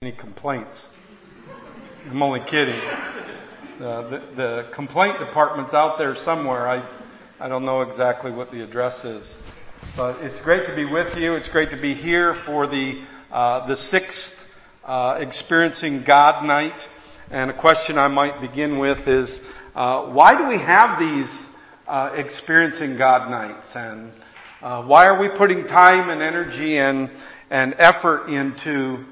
Any complaints? I'm only kidding. The complaint department's out there somewhere. I don't know exactly what the address is, but it's great to be with you. It's great to be here for the sixth Experiencing God Night. And a question I might begin with is, why do we have these Experiencing God Nights? And why are we putting time and energy and effort into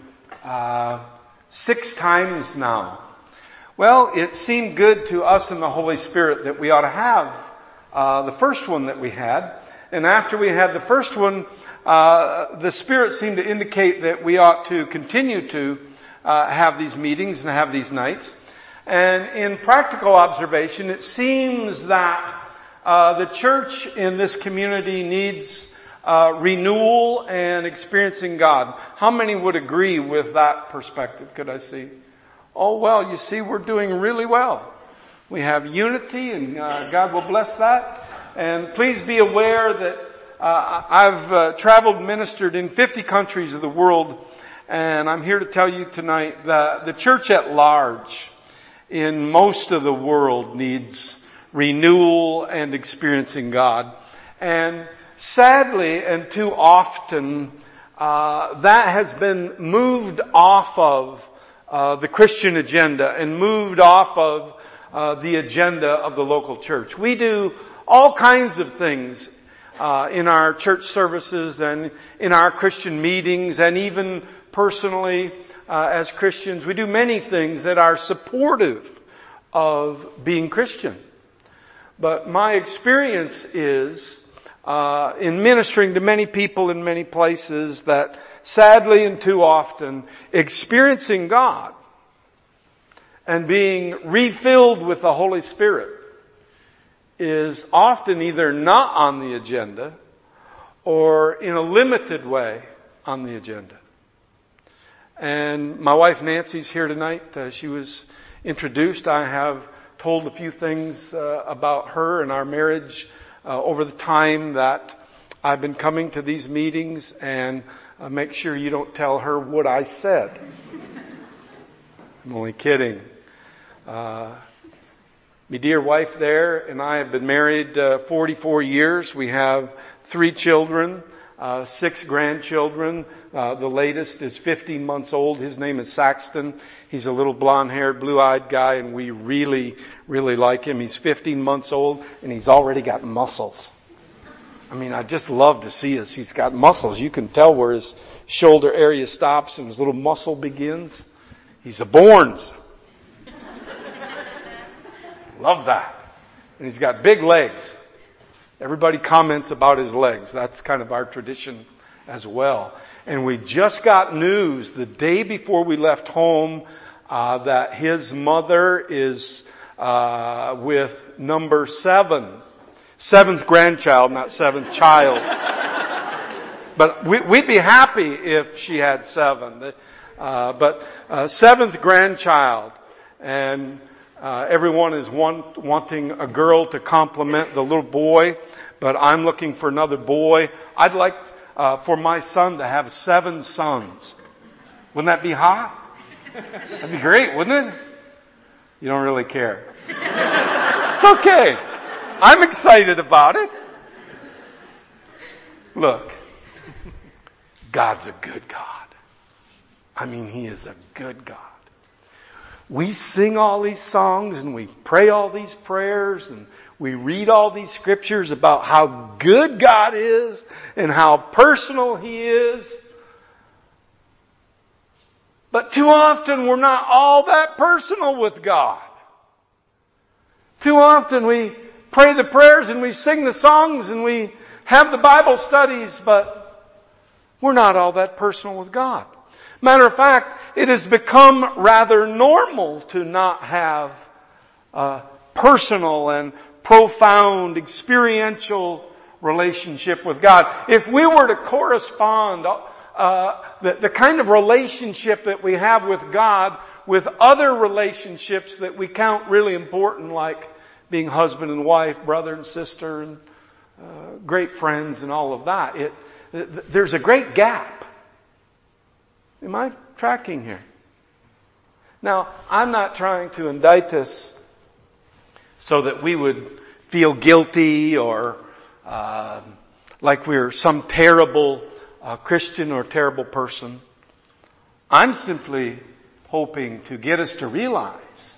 6 times now? Well, it seemed good to us in the Holy Spirit that we ought to have the first one that we had. And after we had the first one, the Spirit seemed to indicate that we ought to continue to have these meetings and have these nights. And in practical observation, it seems that the church in this community needs renewal and experiencing God. How many would agree with that perspective? Could I see? Oh, well, you see, we're doing really well. We have unity, and God will bless that. And please be aware that I've traveled and ministered in 50 countries of the world, and I'm here to tell you tonight that the church at large in most of the world needs renewal and experiencing God. And sadly, and too often, that has been moved off of the Christian agenda and moved off of the agenda of the local church. We do all kinds of things in our church services and in our Christian meetings, and even personally as Christians. We do many things that are supportive of being Christian. But my experience is in ministering to many people in many places that sadly and too often experiencing God and being refilled with the Holy Spirit is often either not on the agenda or in a limited way on the agenda. And my wife Nancy's here tonight. She was introduced. I have told a few things about her and our marriage over the time that I've been coming to these meetings, and make sure you don't tell her what I said. I'm only kidding. My dear wife there and I have been married 44 years. We have 3 children, 6 grandchildren. The latest is 15 months old. His name is Saxton. He's a little blonde-haired, blue-eyed guy, and we really, really like him. He's 15 months old, and he's already got muscles. I mean, I just love to see this. He's got muscles. You can tell where his shoulder area stops and his little muscle begins. He's a Bournes. Love that. And he's got big legs. Everybody comments about his legs. That's kind of our tradition as well. And we just got news the day before we left home that his mother is with number 7. 7th grandchild, not 7th child. But we'd be happy if she had 7. But 7th grandchild. And everyone is wanting a girl to complement the little boy. But I'm looking for another boy. I'd like for my son to have 7 sons. Wouldn't that be hot? That'd be great, wouldn't it? You don't really care. It's okay. I'm excited about it. Look, God's a good God. I mean, He is a good God. We sing all these songs and we pray all these prayers and we read all these scriptures about how good God is and how personal He is. But too often we're not all that personal with God. Too often we pray the prayers and we sing the songs and we have the Bible studies, but we're not all that personal with God. Matter of fact, it has become rather normal to not have a personal and profound experiential relationship with God. If we were to correspond the kind of relationship that we have with God with other relationships that we count really important, like being husband and wife, brother and sister, and great friends and all of that, there's a great gap. Am I tracking here? Now, I'm not trying to indict this so that we would feel guilty or like we're some terrible Christian or terrible person. I'm simply hoping to get us to realize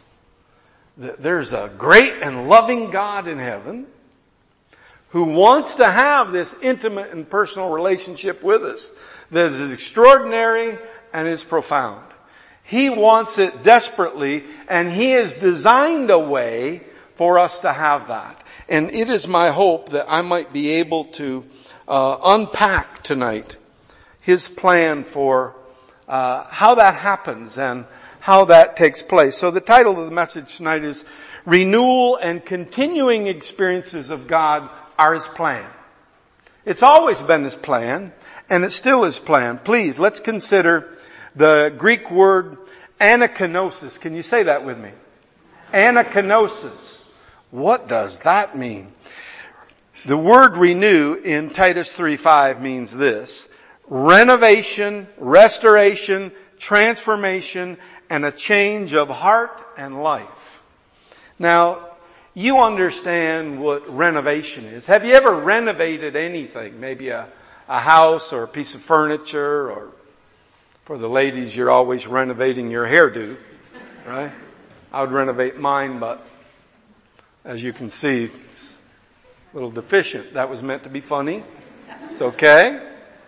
that there's a great and loving God in heaven who wants to have this intimate and personal relationship with us that is extraordinary and is profound. He wants it desperately, and He has designed a way for us to have that. And it is my hope that I might be able to unpack tonight His plan for how that happens and how that takes place. So the title of the message tonight is Renewal and Continuing Experiences of God Are His Plan. It's always been His plan, and it's still His plan. Please, let's consider the Greek word anakinosis. Can you say that with me? Anakinosis. What does that mean? The word renew in Titus 3:5 means this: renovation, restoration, transformation, and a change of heart and life. Now, you understand what renovation is. Have you ever renovated anything? Maybe a house or a piece of furniture, or for the ladies, you're always renovating your hairdo, right? I would renovate mine, but as you can see, it's a little deficient. That was meant to be funny. It's okay.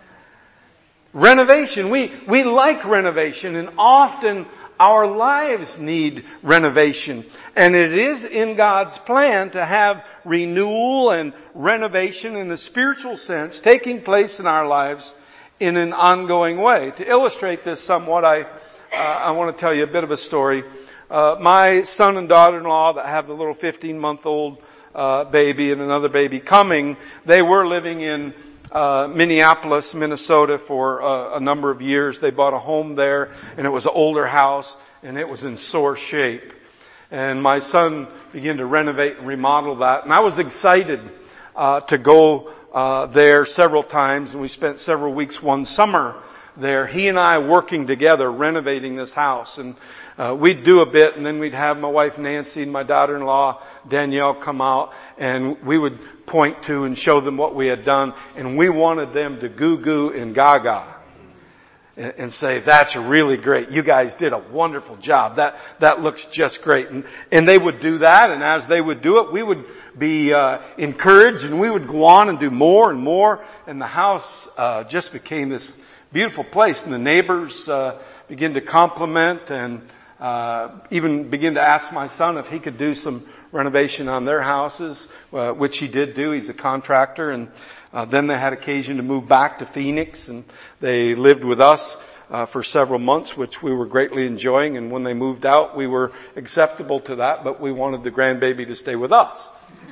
Renovation. We like renovation, and often our lives need renovation. And it is in God's plan to have renewal and renovation in the spiritual sense taking place in our lives in an ongoing way. To illustrate this somewhat, I want to tell you a bit of a story. My son and daughter-in-law that have the little 15-month-old baby and another baby coming, they were living in Minneapolis, Minnesota for a number of years. They bought a home there, and it was an older house, and it was in sore shape. And my son began to renovate and remodel that, and I was excited to go there several times, and we spent several weeks one summer there, he and I working together, renovating this house. And we'd do a bit, and then we'd have my wife Nancy and my daughter-in-law Danielle come out, and we would point to and show them what we had done. And we wanted them to goo-goo and gaga and say, "That's really great. You guys did a wonderful job. That looks just great." And they would do that, and as they would do it, we would be encouraged, and we would go on and do more and more. And the house just became this beautiful place, and the neighbors began to compliment and even begin to ask my son if he could do some renovation on their houses, which he did do. He's a contractor. And then they had occasion to move back to Phoenix, and they lived with us for several months, which we were greatly enjoying. And when they moved out, we were acceptable to that, but we wanted the grandbaby to stay with us.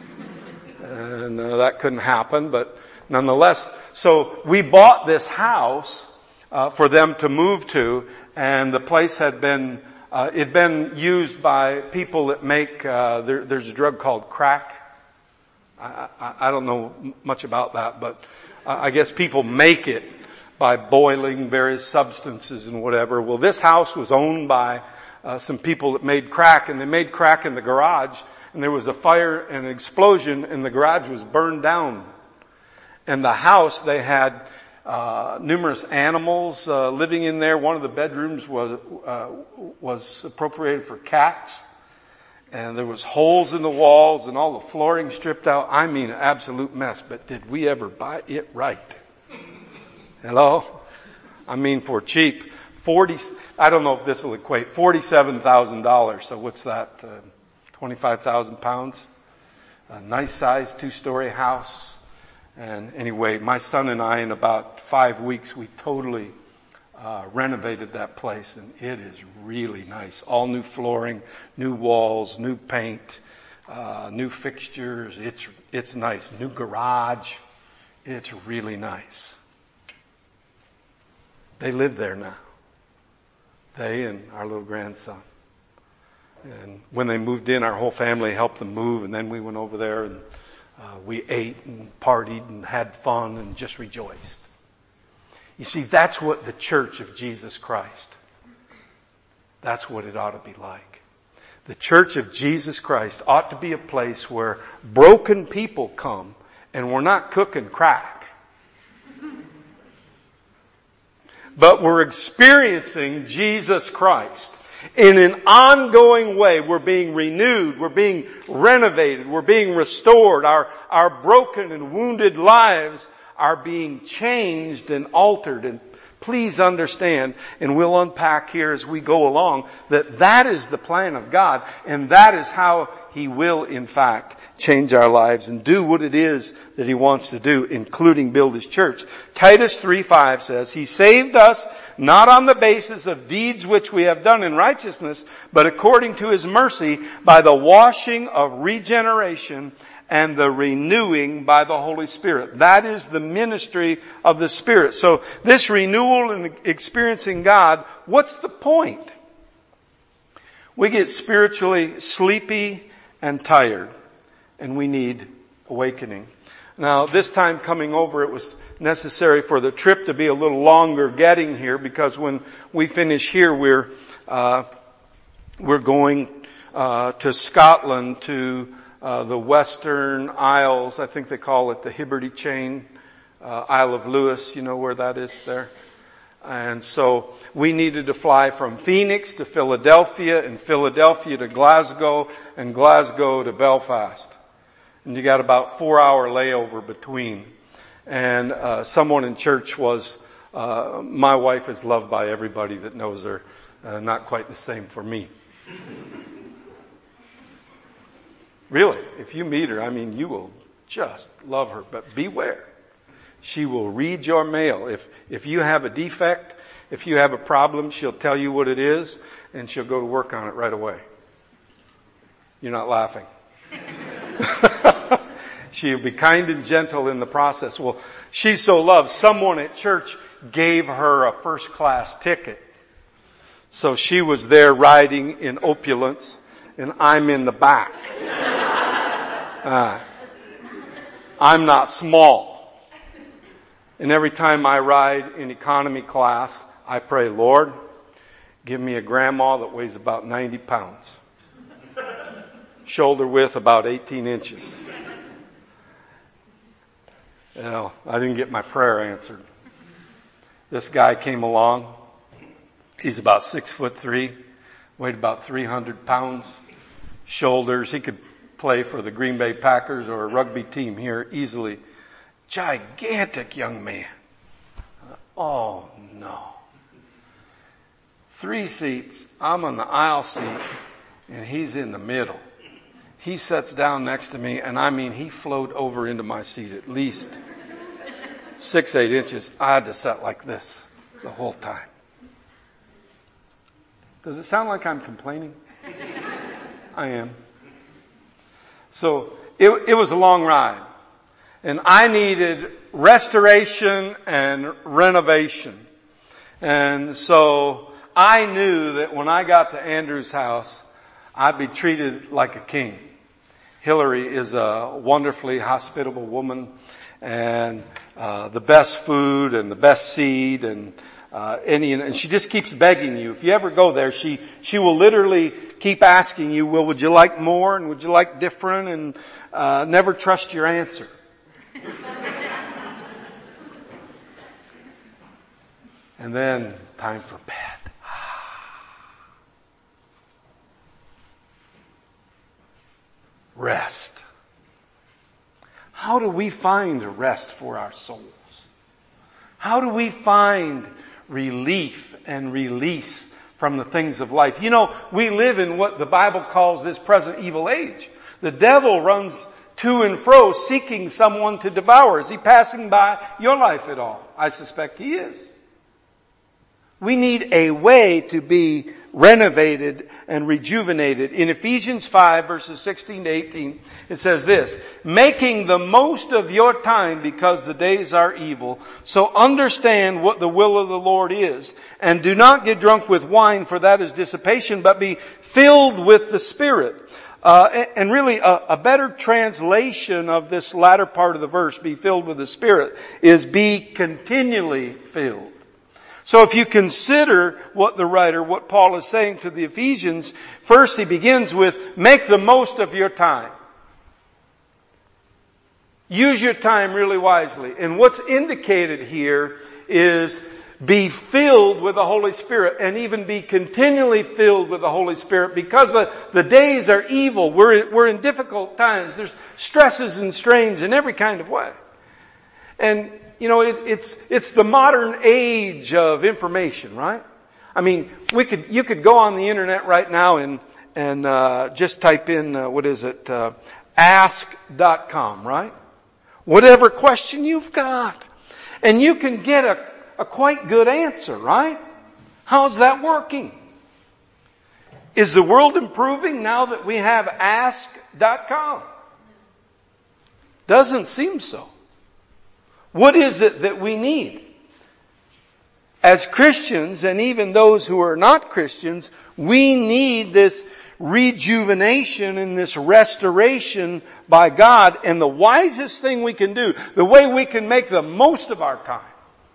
And that couldn't happen, but nonetheless. So we bought this house for them to move to, and the place had been it'd been used by people that make there's a drug called crack. I don't know much about that, but I guess people make it by boiling various substances and whatever. Well, this house was owned by some people that made crack, and they made crack in the garage, and there was a fire and an explosion, and the garage was burned down. And the house, they had numerous animals living in there. One of the bedrooms was appropriated for cats, and there was holes in the walls and all the flooring stripped out. I mean, an absolute mess. But did we ever buy it right? Hello? I mean, for cheap. I don't know if this will equate, $47,000. So what's that? 25,000 pounds? A nice sized 2-story house. And anyway, my son and I, in about 5 weeks, we totally renovated that place, and it is really nice. All new flooring, new walls, new paint, new fixtures. It's nice. New garage. It's really nice. They live there now. They and our little grandson. And when they moved in, our whole family helped them move, and then we went over there and we ate and partied and had fun and just rejoiced. You see, that's what the Church of Jesus Christ That's what it ought to be like. The Church of Jesus Christ ought to be a place where broken people come and we're not cooking crack. But we're experiencing Jesus Christ in an ongoing way. We're being renewed. We're being renovated. We're being restored. Our broken and wounded lives are being changed and altered. And please understand, and we'll unpack here as we go along, that is the plan of God, and that is how He will, in fact, change our lives and do what it is that He wants to do, including build His church. Titus 3:5 says, He saved us not on the basis of deeds which we have done in righteousness, but according to His mercy, by the washing of regeneration and the renewing by the Holy Spirit. That is the ministry of the Spirit. So this renewal and experiencing God, what's the point? We get spiritually sleepy and tired, and we need awakening. Now, this time coming over, it was necessary for the trip to be a little longer getting here, because when we finish here, we're going to Scotland, to the Western Isles. I think they call it the Hebrides chain, Isle of Lewis. You know where that is there? And so we needed to fly from Phoenix to Philadelphia, and Philadelphia to Glasgow, and Glasgow to Belfast. And you got about 4-hour layover between. And someone in church was, my wife is loved by everybody that knows her. Not quite the same for me. Really, if you meet her, you will just love her. But beware. She will read your mail. If you have a defect, if you have a problem, she'll tell you what it is, and she'll go to work on it right away. You're not laughing. She'll be kind and gentle in the process. Well, she's so loved. Someone at church gave her a first class ticket. So she was there riding in opulence, and I'm in the back. I'm not small. And every time I ride in economy class, I pray, Lord, give me a grandma that weighs about 90 pounds. Shoulder width about 18 inches. Well, I didn't get my prayer answered. This guy came along. He's about 6'3", weighed about 300 pounds. Shoulders. He could play for the Green Bay Packers or a rugby team here easily. Gigantic young man. Oh no. 3 seats. I'm on the aisle seat and he's in the middle. He sits down next to me and he flowed over into my seat at least 6-8 inches. I had to sit like this the whole time. Does it sound like I'm complaining? I am. So it was a long ride. And I needed restoration and renovation. And so I knew that when I got to Andrew's house, I'd be treated like a king. Hillary is a wonderfully hospitable woman, and the best food and the best seed and she just keeps begging you. If you ever go there, she will literally keep asking you, well, would you like more and would you like different, and never trust your answer. And then time for bed. Rest. How do we find a rest for our souls? How do we find relief and release from the things of life? We live in what the Bible calls this present evil age. The devil runs to and fro seeking someone to devour. Is he passing by your life at all? I suspect he is. We need a way to be renovated and rejuvenated. In Ephesians 5 verses 16 to 18, it says this: making the most of your time because the days are evil. So understand what the will of the Lord is. And do not get drunk with wine, for that is dissipation, but be filled with the Spirit. And really a better translation of this latter part of the verse, be filled with the Spirit, is be continually filled. So if you consider what Paul is saying to the Ephesians, first he begins with, make the most of your time. Use your time really wisely. And what's indicated here is be filled with the Holy Spirit, and even be continually filled with the Holy Spirit, because the days are evil. We're in difficult times. There's stresses and strains in every kind of way. And, it's the modern age of information, right? I mean, you could go on the internet right now and just type in, ask.com, right? Whatever question you've got. And you can get a quite good answer, right? How's that working? Is the world improving now that we have ask.com? Doesn't seem so. What is it that we need? As Christians, and even those who are not Christians, we need this rejuvenation and this restoration by God. And the wisest thing we can do, the way we can make the most of our time,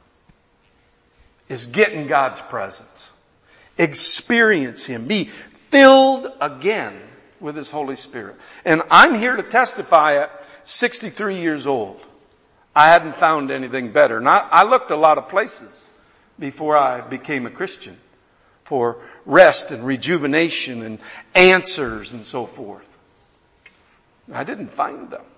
is get in God's presence. Experience Him. Be filled again with His Holy Spirit. And I'm here to testify at 63 years old. I hadn't found anything better. And I looked a lot of places before I became a Christian for rest and rejuvenation and answers and so forth. I didn't find them.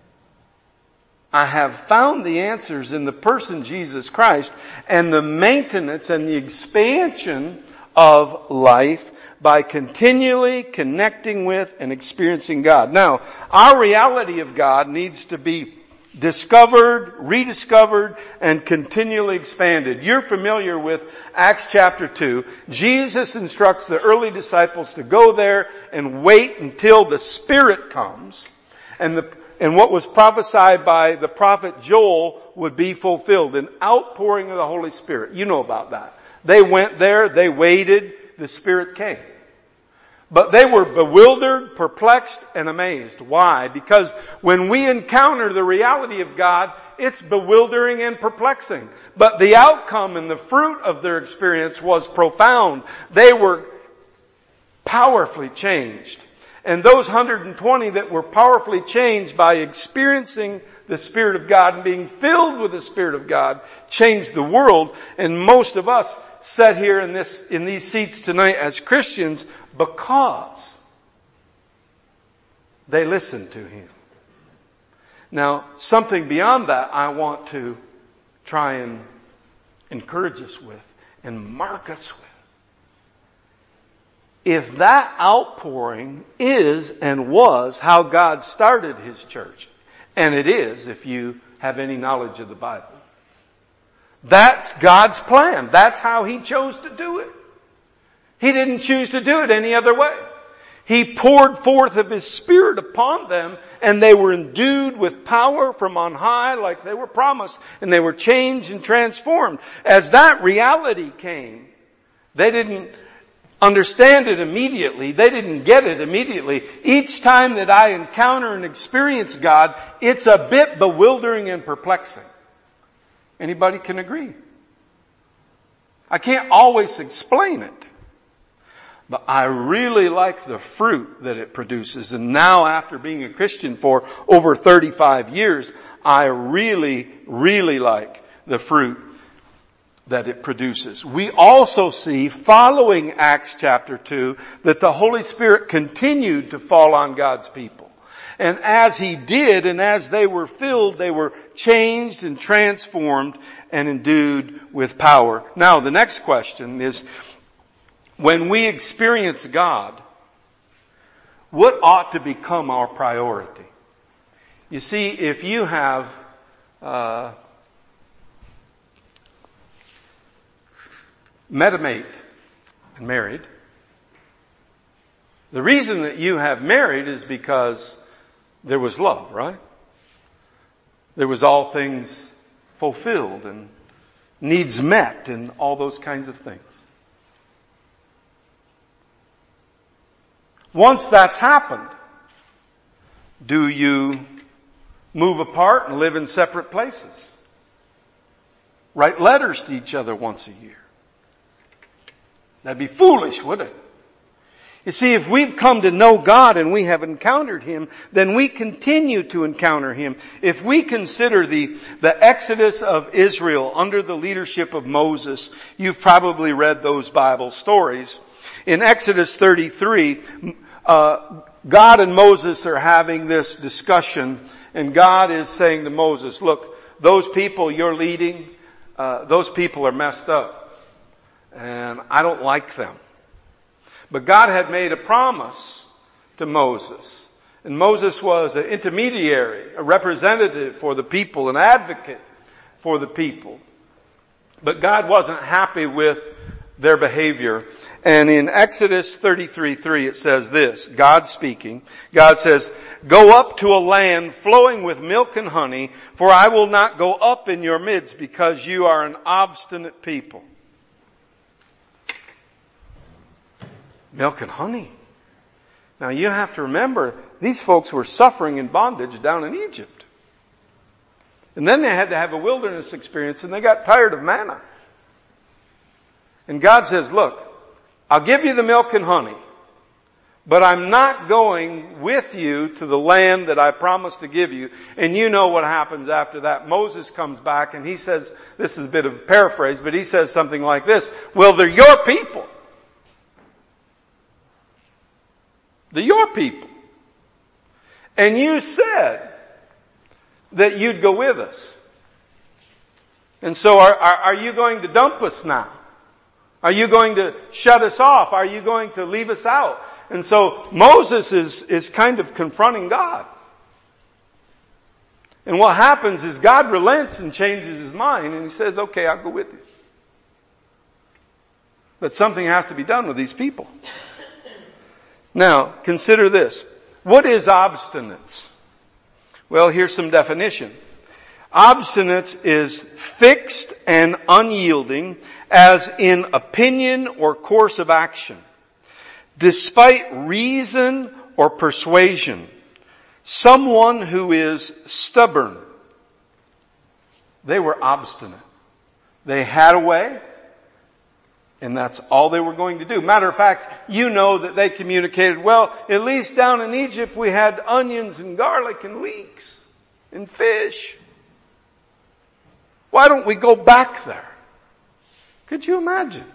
I have found the answers in the person Jesus Christ, and the maintenance and the expansion of life by continually connecting with and experiencing God. Now, our reality of God needs to be discovered, rediscovered, and continually expanded. You're familiar with Acts chapter 2. Jesus instructs the early disciples to go there and wait until the Spirit comes, and what was prophesied by the prophet Joel would be fulfilled, an outpouring of the Holy Spirit. You know about that. They went there, they waited, the Spirit came. But they were bewildered, perplexed, and amazed. Why? Because when we encounter the reality of God, it's bewildering and perplexing. But the outcome and the fruit of their experience was profound. They were powerfully changed. And those 120 that were powerfully changed by experiencing the Spirit of God and being filled with the Spirit of God changed the world. And most of us sat here in these seats tonight as Christians because they listened to Him. Now, something beyond that I want to try and encourage us with and mark us with. If that outpouring is and was how God started His church, and it is if you have any knowledge of the Bible, that's God's plan. That's how He chose to do it. He didn't choose to do it any other way. He poured forth of His Spirit upon them, and they were endued with power from on high like they were promised, and they were changed and transformed. As that reality came, they didn't understand it immediately. They didn't get it immediately. Each time that I encounter and experience God, it's a bit bewildering and perplexing. Anybody can agree? I can't always explain it. But I really like the fruit that it produces. And now, after being a Christian for over 35 years, I really, really like the fruit that it produces. We also see, following Acts chapter 2, that the Holy Spirit continued to fall on God's people. And as He did, and as they were filled, they were changed and transformed and endued with power. Now, the next question is, when we experience God, what ought to become our priority? You see, if you have met a mate and married, the reason that you have married is because there was love, right? There was all things fulfilled and needs met and all those kinds of things. Once that's happened, do you move apart and live in separate places? Write letters to each other once a year? That'd be foolish, wouldn't it? You see, if we've come to know God and we have encountered Him, then we continue to encounter Him. If we consider the exodus of Israel under the leadership of Moses, you've probably read those Bible stories. In Exodus 33, God and Moses are having this discussion, and God is saying to Moses, look, those people you're leading, those people are messed up, and I don't like them. But God had made a promise to Moses. And Moses was an intermediary, a representative for the people, an advocate for the people. But God wasn't happy with their behavior. And in Exodus 33:3 it says this, God speaking, God says, go up to a land flowing with milk and honey, for I will not go up in your midst because you are an obstinate people. Milk and honey. Now you have to remember, these folks were suffering in bondage down in Egypt. And then they had to have a wilderness experience and they got tired of manna. And God says, look, I'll give you the milk and honey, but I'm not going with you to the land that I promised to give you. And you know what happens after that. Moses comes back and he says, this is a bit of a paraphrase, but he says something like this, well, they're your people. They're your people. And you said that you'd go with us. And so are you going to dump us now? Are you going to shut us off? Are you going to leave us out? And so Moses is kind of confronting God. And what happens is God relents and changes his mind and he says, okay, I'll go with you. But something has to be done with these people. Now, consider this. What is obstinance? Well, here's some definition. Obstinance is fixed and unyielding, as in opinion or course of action, despite reason or persuasion. Someone who is stubborn. They were obstinate. They had a way. And that's all they were going to do. Matter of fact, you know that they communicated, well, at least down in Egypt we had onions and garlic and leeks and fish. Why don't we go back there? Could you imagine?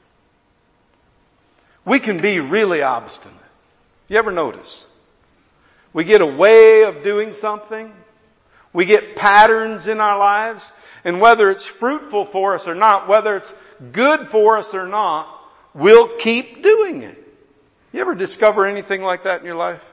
We can be really obstinate. You ever notice? We get a way of doing something. We get patterns in our lives. And whether it's fruitful for us or not, whether it's good for us or not, we'll keep doing it. You ever discover anything like that in your life?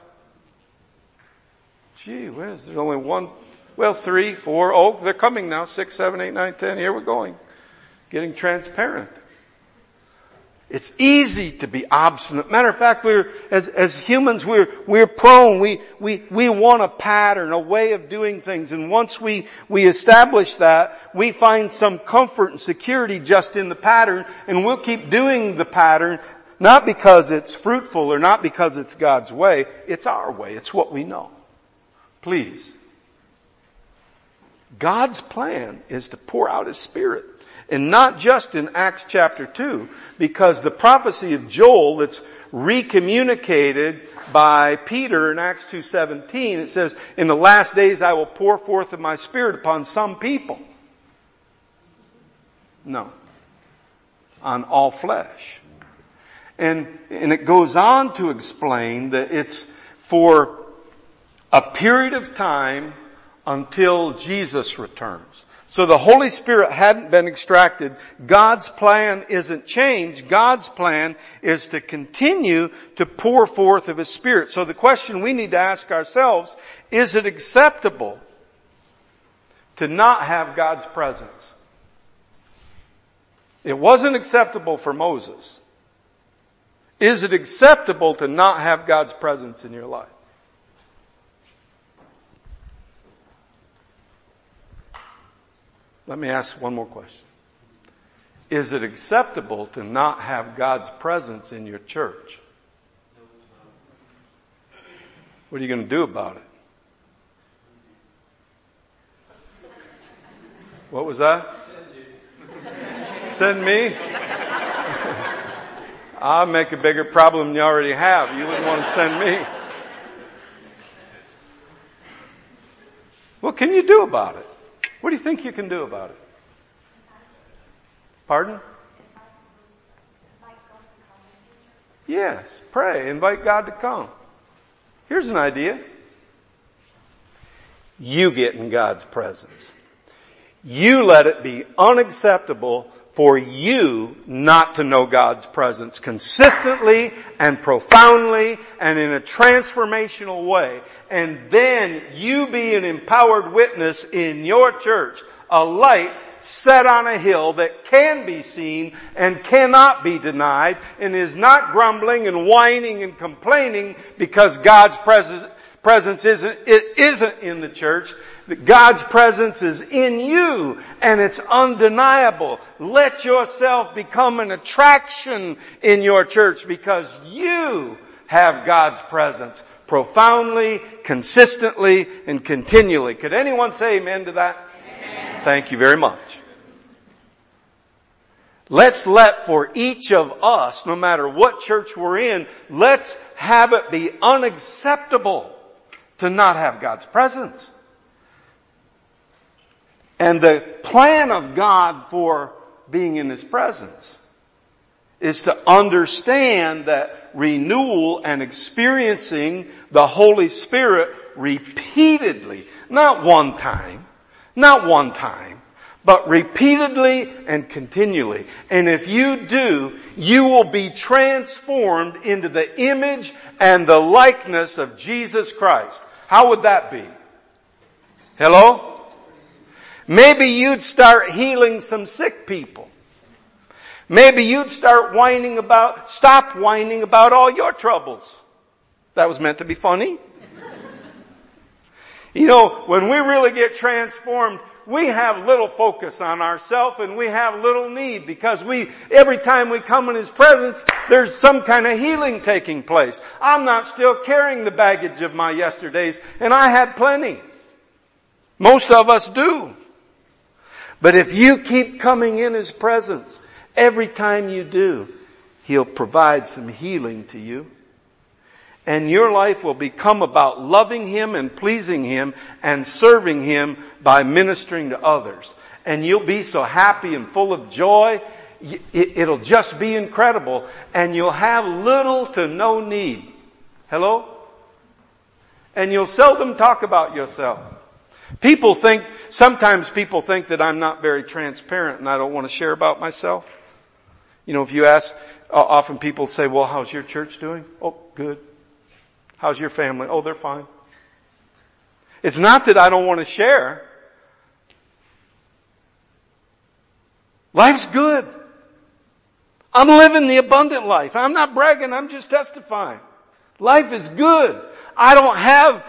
Gee whiz, there's only one, well, 3, 4, oh, they're coming now, 6, 7, 8, 9, 10, here we're going. Getting transparent. It's easy to be obstinate. Matter of fact, as humans, we're prone. We want a pattern, a way of doing things. And once we establish that, we find some comfort and security just in the pattern. And we'll keep doing the pattern, not because it's fruitful or not because it's God's way. It's our way. It's what we know. Please. God's plan is to pour out His Spirit. And not just in Acts chapter 2, because the prophecy of Joel that's recommunicated by Peter in Acts 2:17, it says, in the last days I will pour forth of my Spirit upon some people. No. On all flesh. And it goes on to explain that it's for a period of time until Jesus returns. So the Holy Spirit hadn't been extracted. God's plan isn't changed. God's plan is to continue to pour forth of His Spirit. So the question we need to ask ourselves, is it acceptable to not have God's presence? It wasn't acceptable for Moses. Is it acceptable to not have God's presence in your life? Let me ask one more question. Is it acceptable to not have God's presence in your church? What are you going to do about it? What was that? Send me? I'll make a bigger problem than you already have. You wouldn't want to send me. What can you do about it? What do you think you can do about it? Pardon? Yes, pray. Invite God to come. Here's an idea. You get in God's presence. You let it be unacceptable for you not to know God's presence consistently and profoundly and in a transformational way. And then you be an empowered witness in your church, a light set on a hill that can be seen and cannot be denied and is not grumbling and whining and complaining because God's presence isn't in the church. God's presence is in you and it's undeniable. Let yourself become an attraction in your church because you have God's presence profoundly, consistently, and continually. Could anyone say amen to that? Amen. Thank you very much. Let's let for each of us, no matter what church we're in, let's have it be unacceptable to not have God's presence. And the plan of God for being in His presence is to understand that renewal and experiencing the Holy Spirit repeatedly, not one time, but repeatedly and continually. And if you do, you will be transformed into the image and the likeness of Jesus Christ. How would that be? Hello? Maybe you'd start healing some sick people. Maybe you'd stop whining about all your troubles. That was meant to be funny. You know, when we really get transformed, we have little focus on ourselves and we have little need because every time we come in His presence, there's some kind of healing taking place. I'm not still carrying the baggage of my yesterdays, and I had plenty. Most of us do. But if you keep coming in His presence, every time you do, He'll provide some healing to you. And your life will become about loving Him and pleasing Him and serving Him by ministering to others. And you'll be so happy and full of joy, it'll just be incredible. And you'll have little to no need. Hello? And you'll seldom talk about yourself. Sometimes people think that I'm not very transparent and I don't want to share about myself. You know, if you ask, often people say, well, how's your church doing? Oh, good. How's your family? Oh, they're fine. It's not that I don't want to share. Life's good. I'm living the abundant life. I'm not bragging, I'm just testifying. Life is good. I don't have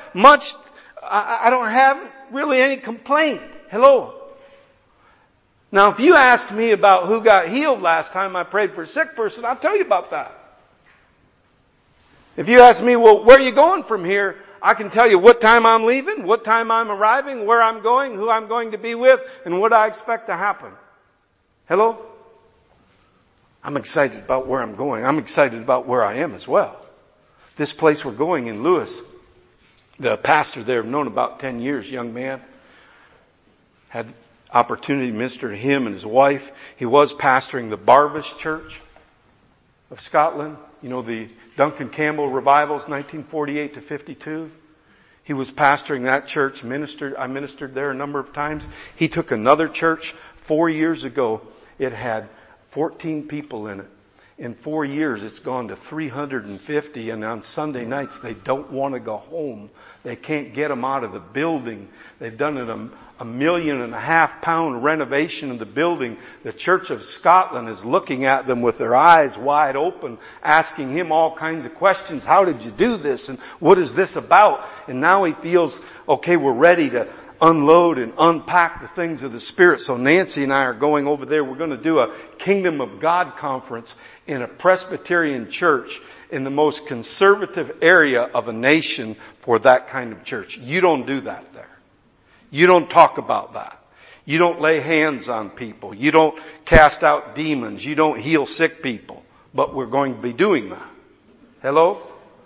really any complaint. Hello. Now, if you asked me about who got healed last time I prayed for a sick person, I'll tell you about that. If you ask me, well, where are you going from here? I can tell you what time I'm leaving, what time I'm arriving, where I'm going, who I'm going to be with, and what I expect to happen. Hello? I'm excited about where I'm going. I'm excited about where I am as well. This place we're going in Lewis, the pastor there, I've known about 10 years, young man, had opportunity to minister to him and his wife. He was pastoring the Barbish Church of Scotland. You know, the Duncan Campbell revivals, 1948 to 52. He was pastoring that church, I ministered there a number of times. He took another church 4 years ago. It had 14 people in it. In 4 years, it's gone to 350, and on Sunday nights, they don't want to go home. They can't get them out of the building. They've done a £1.5 million renovation of the building. The Church of Scotland is looking at them with their eyes wide open, asking him all kinds of questions. How did you do this? And what is this about? And now he feels, okay, we're ready to unload and unpack the things of the Spirit. So Nancy and I are going over there. We're going to do a Kingdom of God conference in a Presbyterian church in the most conservative area of a nation for that kind of church. You don't do that there. You don't talk about that. You don't lay hands on people. You don't cast out demons. You don't heal sick people. but we're going to be doing that. Hello?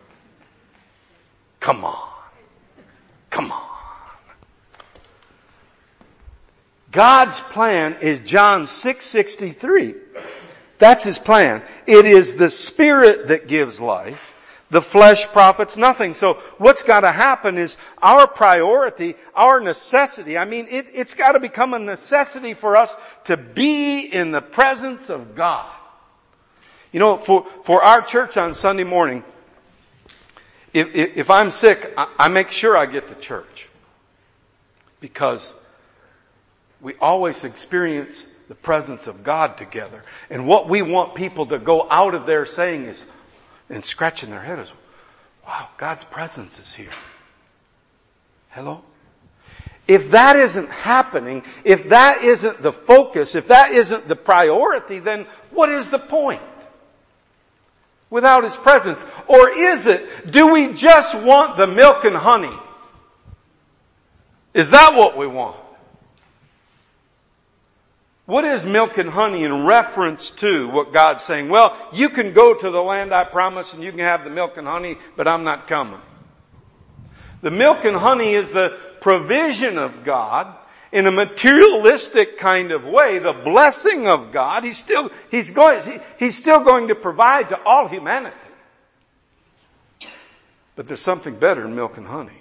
Come on. Come on. God's plan is John 6:63. That's His plan. It is the Spirit that gives life. The flesh profits nothing. So what's got to happen is our priority, our necessity. It's got to become a necessity for us to be in the presence of God. You know, for our church on Sunday morning, if I'm sick, I make sure I get to church. Because we always experience the presence of God together. And what we want people to go out of there saying is, and scratching their head is, wow, God's presence is here. Hello? If that isn't happening, if that isn't the focus, if that isn't the priority, then what is the point? Without His presence. Or is it, do we just want the milk and honey? Is that what we want? What is milk and honey in reference to what God's saying? Well, you can go to the land I promise and you can have the milk and honey, but I'm not coming. The milk and honey is the provision of God in a materialistic kind of way, the blessing of God. He's still going to provide to all humanity. But there's something better than milk and honey.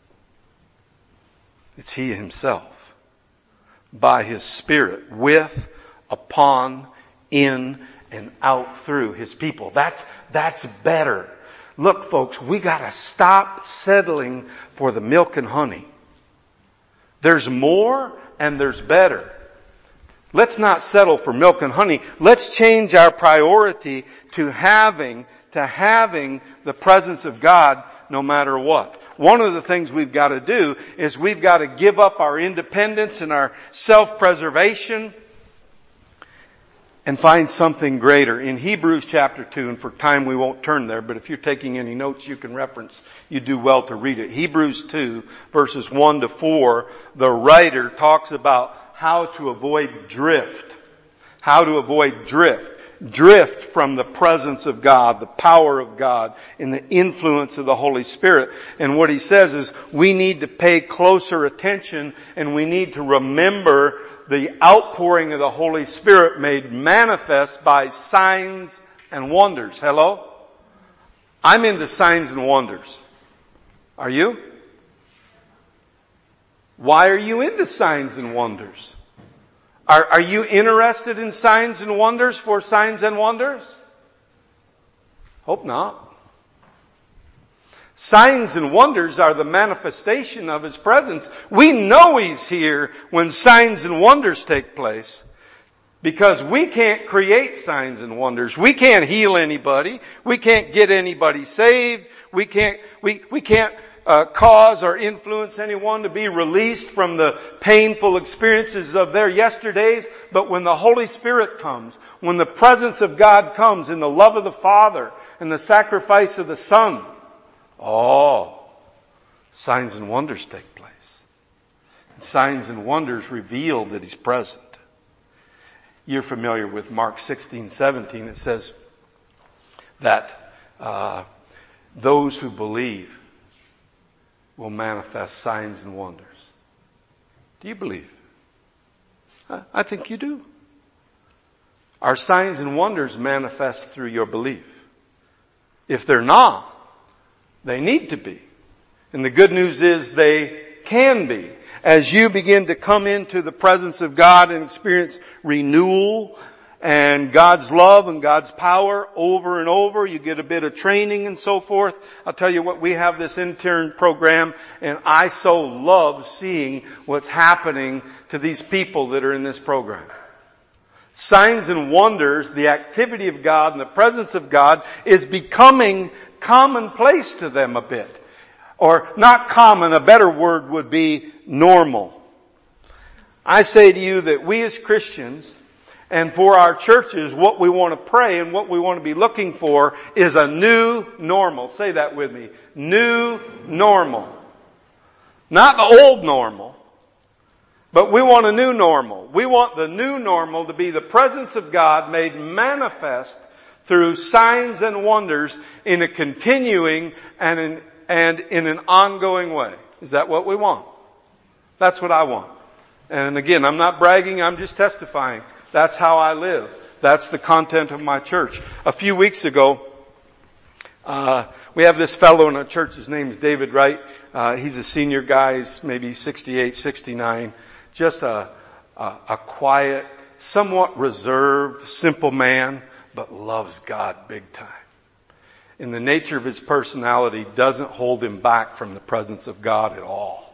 It's He Himself. By His Spirit, with, upon, in, and out through His people. That's better. Look, folks, we gotta stop settling for the milk and honey. There's more and there's better. Let's not settle for milk and honey. Let's change our priority to having the presence of God no matter what. One of the things we've got to do is we've got to give up our independence and our self-preservation and find something greater. In Hebrews chapter 2, and for time we won't turn there, but if you're taking any notes you can reference, you do well to read it. Hebrews 2, verses 1 to 4, the writer talks about how to avoid drift. How to avoid drift. Drift from the presence of God, the power of God, and the influence of the Holy Spirit. And what he says is we need to pay closer attention and we need to remember the outpouring of the Holy Spirit made manifest by signs and wonders. Hello? I'm into signs and wonders. Are you? Why are you into signs and wonders? Are you interested in signs and wonders for signs and wonders? Hope not. Signs and wonders are the manifestation of His presence. We know He's here when signs and wonders take place. Because we can't create signs and wonders. We can't heal anybody. We can't get anybody saved. We can't cause or influence anyone to be released from the painful experiences of their yesterdays. But when the Holy Spirit comes, when the presence of God comes in the love of the Father and the sacrifice of the Son, signs and wonders take place. Signs and wonders reveal that He's present. You're familiar with Mark 16:17. It says that those who believe will manifest signs and wonders. Do you believe? I think you do. Our signs and wonders manifest through your belief. If they're not, they need to be. And the good news is they can be. As you begin to come into the presence of God and experience renewal and God's love and God's power over and over, you get a bit of training and so forth. I'll tell you what, we have this intern program and I so love seeing what's happening to these people that are in this program. Signs and wonders, the activity of God and the presence of God is becoming commonplace to them a bit. Or not common, a better word would be normal. I say to you that we as Christians and for our churches, what we want to pray and what we want to be looking for is a new normal. Say that with me. New normal. Not the old normal, but we want a new normal. We want the new normal to be the presence of God made manifest through signs and wonders in a continuing and in an ongoing way. Is that what we want? That's what I want. And again, I'm not bragging, I'm just testifying. That's how I live. That's the content of my church. A few weeks ago, we have this fellow in our church. His name is David Wright. He's a senior guy. He's maybe 68, 69. Just a quiet, somewhat reserved, simple man, but loves God big time. And the nature of his personality doesn't hold him back from the presence of God at all.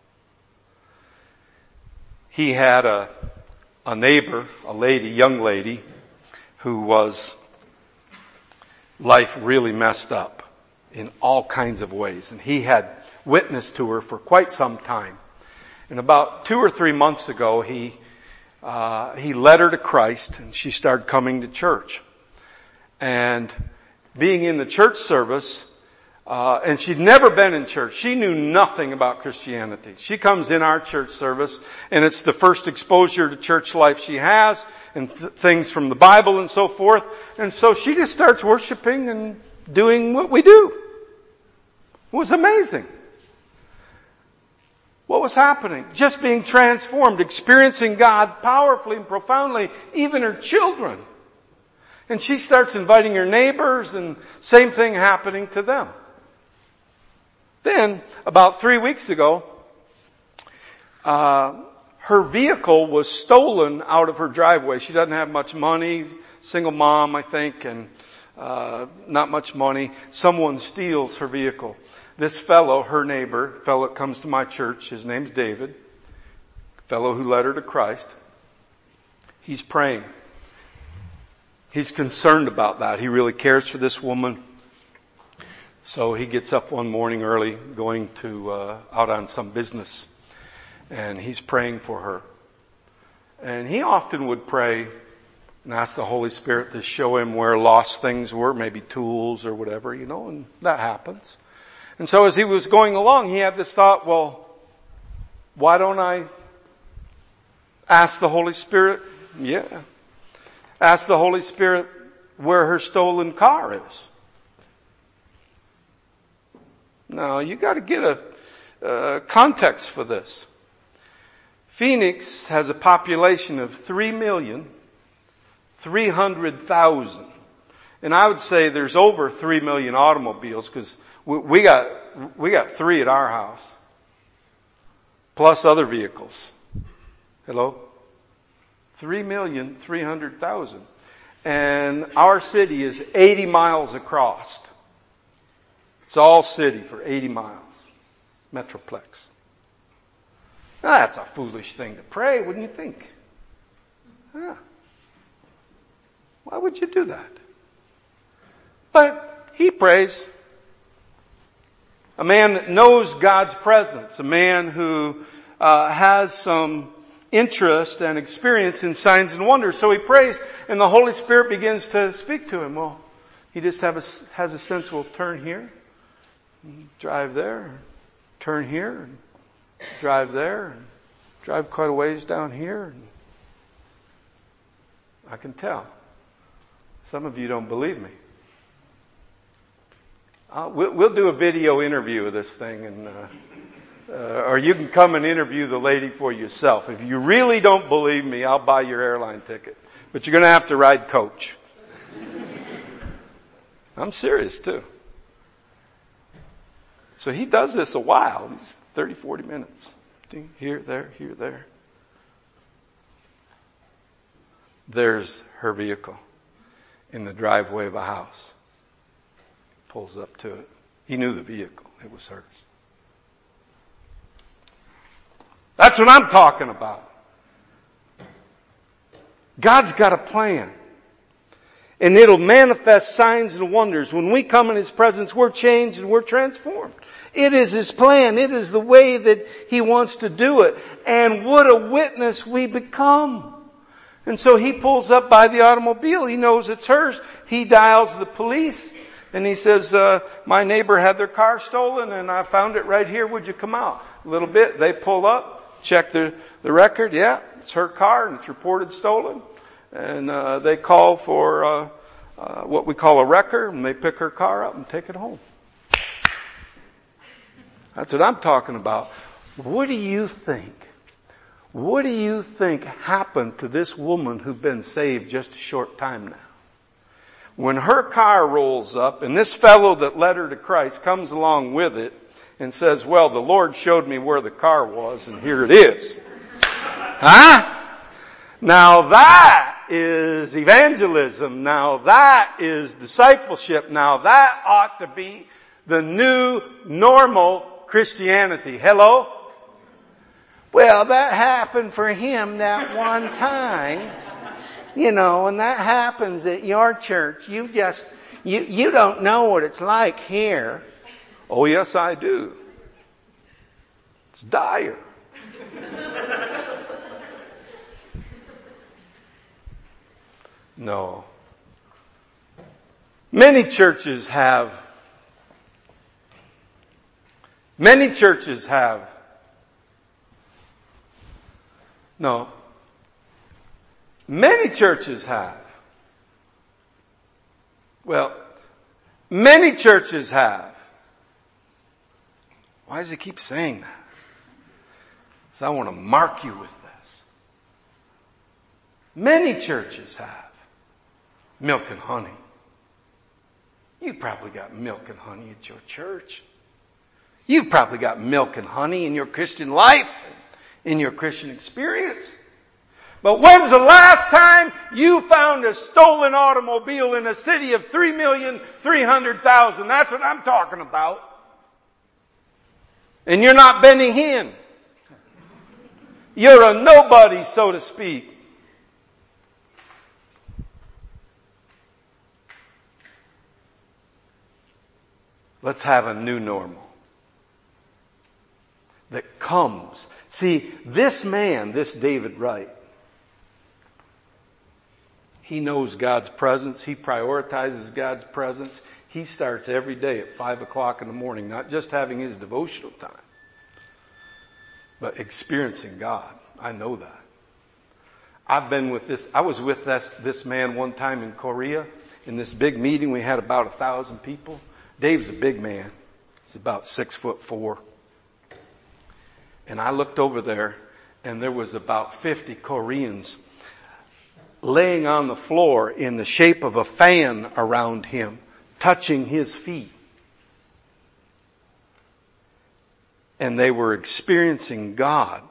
He had a neighbor, a lady, young lady, who was life really messed up in all kinds of ways. And he had witnessed to her for quite some time. And about 2 or 3 months ago, he led her to Christ, and she started coming to church. And being in the church service, and she'd never been in church. She knew nothing about Christianity. She comes in our church service, and it's the first exposure to church life she has, and things from the Bible and so forth. And so she just starts worshiping and doing what we do. It was amazing. What was happening? Just being transformed, experiencing God powerfully and profoundly, even her children. And she starts inviting her neighbors, and same thing happening to them. Then, about 3 weeks ago, her vehicle was stolen out of her driveway. She doesn't have much money, single mom, I think, and not much money. Someone steals her vehicle. This fellow, her neighbor, fellow that comes to my church, his name's David, fellow who led her to Christ, he's praying. He's concerned about that. He really cares for this woman. So he gets up one morning early, going to out on some business, and he's praying for her. And he often would pray and ask the Holy Spirit to show him where lost things were, maybe tools or whatever, and that happens. And so as he was going along, he had this thought, well, why don't I ask the Holy Spirit? Yeah. Ask the Holy Spirit where her stolen car is. Now, you got to get a context for this. Phoenix has a population of 3,300,000. And I would say there's over 3 million automobiles, because we got 3 at our house. Plus other vehicles. Hello? 3,300,000. And our city is 80 miles across. It's all city for 80 miles. Metroplex. Now, that's a foolish thing to pray, wouldn't you think? Yeah. Why would you do that? But he prays. A man that knows God's presence. A man who has some interest and experience in signs and wonders. So he prays, and the Holy Spirit begins to speak to him. Well, he just has a sense, well, turn here, drive there, turn here, and drive there, and drive quite a ways down here. And I can tell. Some of you don't believe me. We'll do a video interview of this thing, and or you can come and interview the lady for yourself. If you really don't believe me, I'll buy your airline ticket. But you're going to have to ride coach. I'm serious too. So he does this a while. He's 30, 40 minutes. Here, there, here, there. There's her vehicle in the driveway of a house. Pulls up to it. He knew the vehicle. It was hers. That's what I'm talking about. God's got a plan. And it'll manifest signs and wonders. When we come in His presence, we're changed and we're transformed. It is His plan. It is the way that He wants to do it. And what a witness we become. And so he pulls up by the automobile. He knows it's hers. He dials the police. And he says, my neighbor had their car stolen and I found it right here. Would you come out? A little bit. They pull up, check the record. Yeah, it's her car and it's reported stolen. And they call for what we call a wrecker, and they pick her car up and take it home. That's what I'm talking about. What do you think? What do you think happened to this woman who's been saved just a short time now? When her car rolls up and this fellow that led her to Christ comes along with it and says, well, the Lord showed me where the car was and here it is. Huh? Now that is evangelism. Now that is discipleship. Now that ought to be the new normal Christianity. Hello? Well, that happened for him that one time. And that happens at your church. You don't know what it's like here. Oh, yes, I do. It's dire. No. Many churches have. No. Many churches have. Well, many churches have. Why does he keep saying that? Because I want to mark you with this. Many churches have milk and honey. You probably got milk and honey at your church. You've probably got milk and honey in your Christian life, in your Christian experience. But when's the last time you found a stolen automobile in a city of 3,300,000? That's what I'm talking about. And you're not Benny Hinn. You're a nobody, so to speak. Let's have a new normal that comes. See, this man, this David Wright, he knows God's presence. He prioritizes God's presence. He starts every day at 5 o'clock in the morning, not just having his devotional time, but experiencing God. I know that. I was with this man one time in Korea in this big meeting. We had about 1,000 people. Dave's a big man. He's about 6'4". And I looked over there and there was about 50 Koreans laying on the floor in the shape of a fan around him, touching his feet. And they were experiencing God.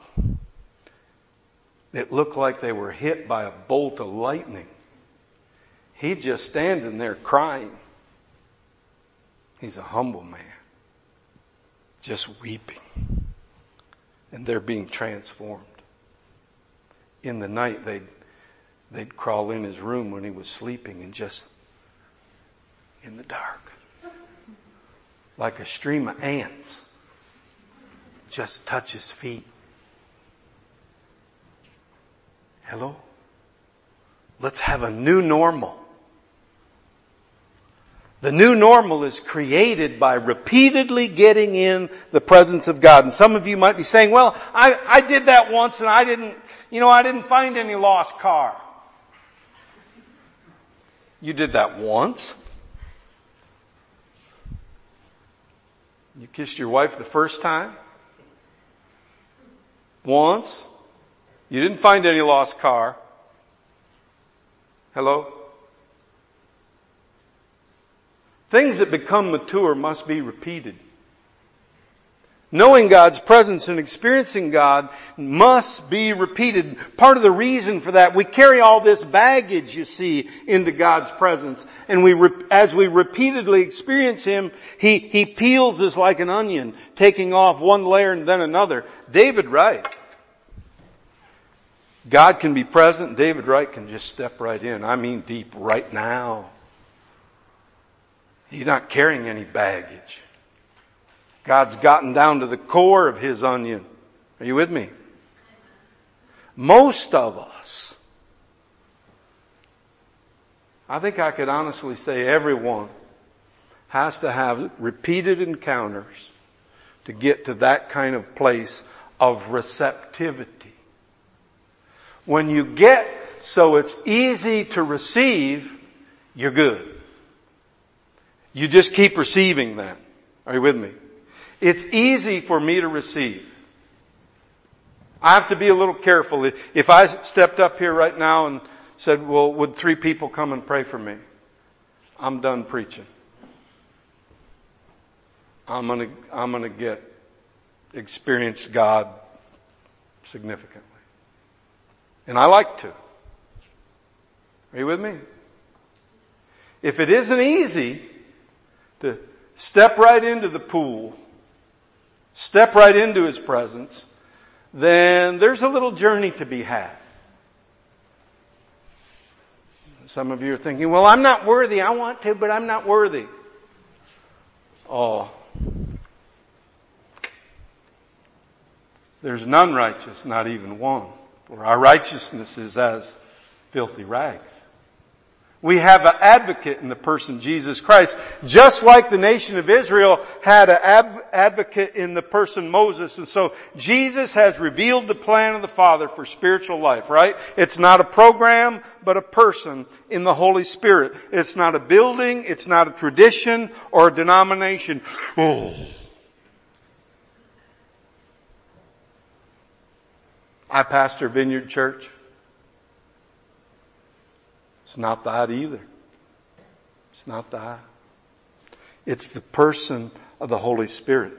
It looked like they were hit by a bolt of lightning. He's just standing there crying. He's a humble man, just weeping. And they're being transformed. In the night, they'd crawl in his room when he was sleeping and just in the dark, like a stream of ants, just touch his feet. Hello? Let's have a new normal. The new normal is created by repeatedly getting in the presence of God. And some of you might be saying, well, I did that once and I didn't find any lost car. You did that once? You kissed your wife the first time? Once? You didn't find any lost car? Hello? Things that become mature must be repeated. Knowing God's presence and experiencing God must be repeated. Part of the reason for that, we carry all this baggage, you see, into God's presence. And as we repeatedly experience Him, He peels us like an onion, taking off one layer and then another. David Wright. God can be present. David Wright can just step right in. I mean deep right now. He's not carrying any baggage. God's gotten down to the core of his onion. Are you with me? Most of us, I think I could honestly say everyone, has to have repeated encounters to get to that kind of place of receptivity. When you get so it's easy to receive, you're good. You just keep receiving that. Are you with me? It's easy for me to receive. I have to be a little careful. If I stepped up here right now and said, well, would 3 people come and pray for me? I'm done preaching. I'm gonna get experience God significantly. And I like to. Are you with me? If it isn't easy to step right into the pool, step right into His presence, then there's a little journey to be had. Some of you are thinking, well, I'm not worthy. I want to, but I'm not worthy. Oh. There's none righteous, not even one. For our righteousness is as filthy rags. We have an advocate in the person Jesus Christ. Just like the nation of Israel had an advocate in the person Moses. And so Jesus has revealed the plan of the Father for spiritual life, right? It's not a program, but a person in the Holy Spirit. It's not a building, it's not a tradition or a denomination. I pastor Vineyard Church. It's not that either. It's not that. It's the person of the Holy Spirit.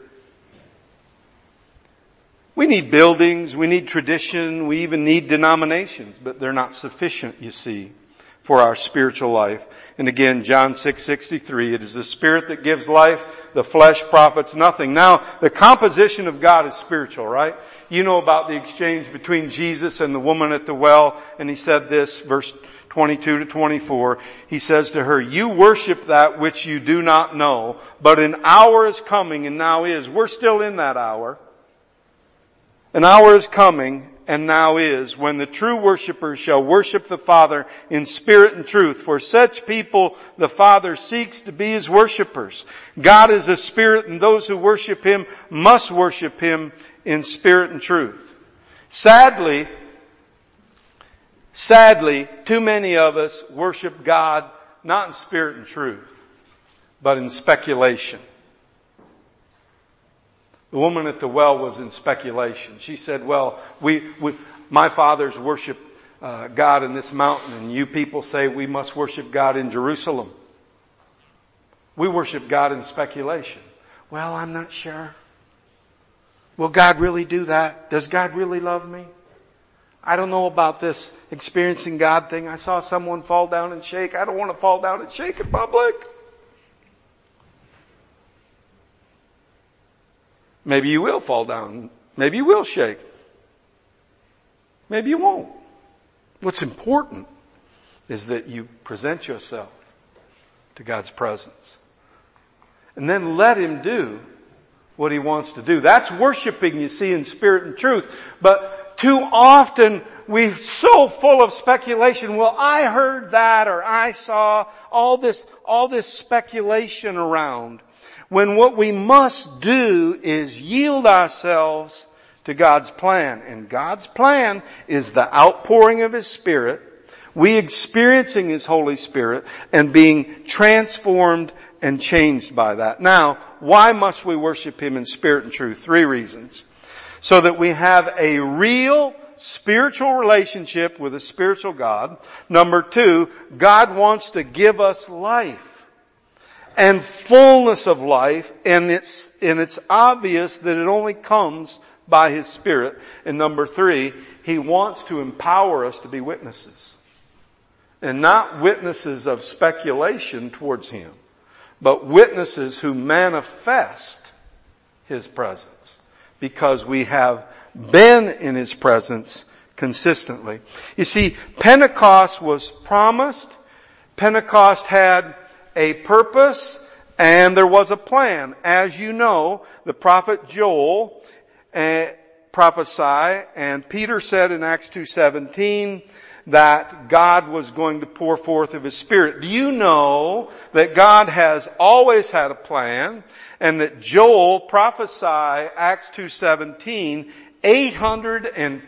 We need buildings, we need tradition, we even need denominations, but they're not sufficient, you see, for our spiritual life. And again, John 6:63, it is the Spirit that gives life, the flesh profits nothing. Now, the composition of God is spiritual, right? You know about the exchange between Jesus and the woman at the well, and He said this, verse 22 to 24, He says to her, you worship that which you do not know, but an hour is coming and now is. We're still in that hour. An hour is coming and now is when the true worshipers shall worship the Father in spirit and truth. For such people the Father seeks to be His worshipers. God is a spirit, and those who worship Him must worship Him in spirit and truth. Sadly, too many of us worship God not in spirit and truth, but in speculation. The woman at the well was in speculation. She said, well, my fathers worship God in this mountain, and you people say we must worship God in Jerusalem. We worship God in speculation. Well, I'm not sure. Will God really do that? Does God really love me? I don't know about this experiencing God thing. I saw someone fall down and shake. I don't want to fall down and shake in public. Maybe you will fall down. Maybe you will shake. Maybe you won't. What's important is that you present yourself to God's presence. And then let Him do what He wants to do. That's worshiping, you see, in spirit and truth. But too often we're so full of speculation. Well, I heard that, or I saw all this speculation around. When what we must do is yield ourselves to God's plan. And God's plan is the outpouring of His Spirit, we experiencing His Holy Spirit, and being transformed and changed by that. Now, why must we worship Him in spirit and truth? 3 reasons. So that we have a real spiritual relationship with a spiritual God. Number 2, God wants to give us life and fullness of life, and it's obvious that it only comes by His Spirit. And number 3, He wants to empower us to be witnesses. And not witnesses of speculation towards Him, but witnesses who manifest His presence. Because we have been in His presence consistently. You see, Pentecost was promised. Pentecost had a purpose, and there was a plan. As you know, the prophet Joel prophesied, and Peter said in Acts 2:17 that God was going to pour forth of His Spirit. Do you know that God has always had a plan, and that Joel prophesied Acts 2:17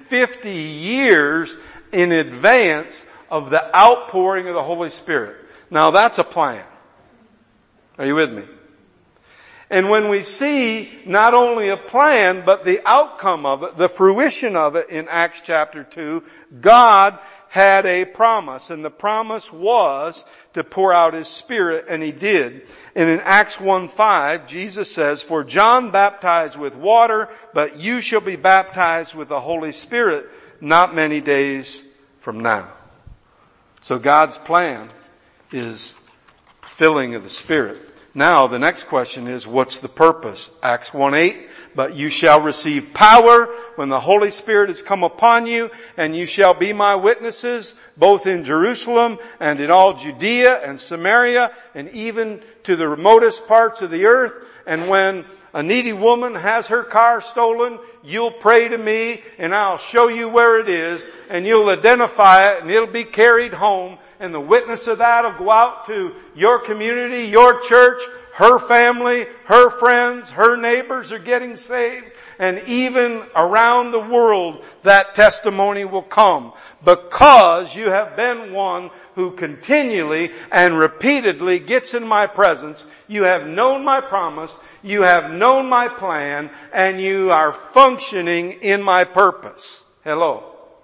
850 years in advance of the outpouring of the Holy Spirit? Now that's a plan. Are you with me? And when we see not only a plan, but the outcome of it, the fruition of it in Acts chapter 2, God had a promise, and the promise was to pour out His Spirit, and He did. And in Acts 1:5, Jesus says, "For John baptized with water, but you shall be baptized with the Holy Spirit not many days from now." So God's plan is filling of the Spirit. Now, the next question is, what's the purpose? Acts 1:8, "But you shall receive power when the Holy Spirit has come upon you, and you shall be my witnesses, both in Jerusalem and in all Judea and Samaria, and even to the remotest parts of the earth. And when a needy woman has her car stolen, you'll pray to me, and I'll show you where it is, and you'll identify it, and it'll be carried home. And the witness of that will go out to your community, your church, her family, her friends, her neighbors are getting saved. And even around the world, that testimony will come. Because you have been one who continually and repeatedly gets in my presence. You have known my promise. You have known my plan. And you are functioning in my purpose." Hello.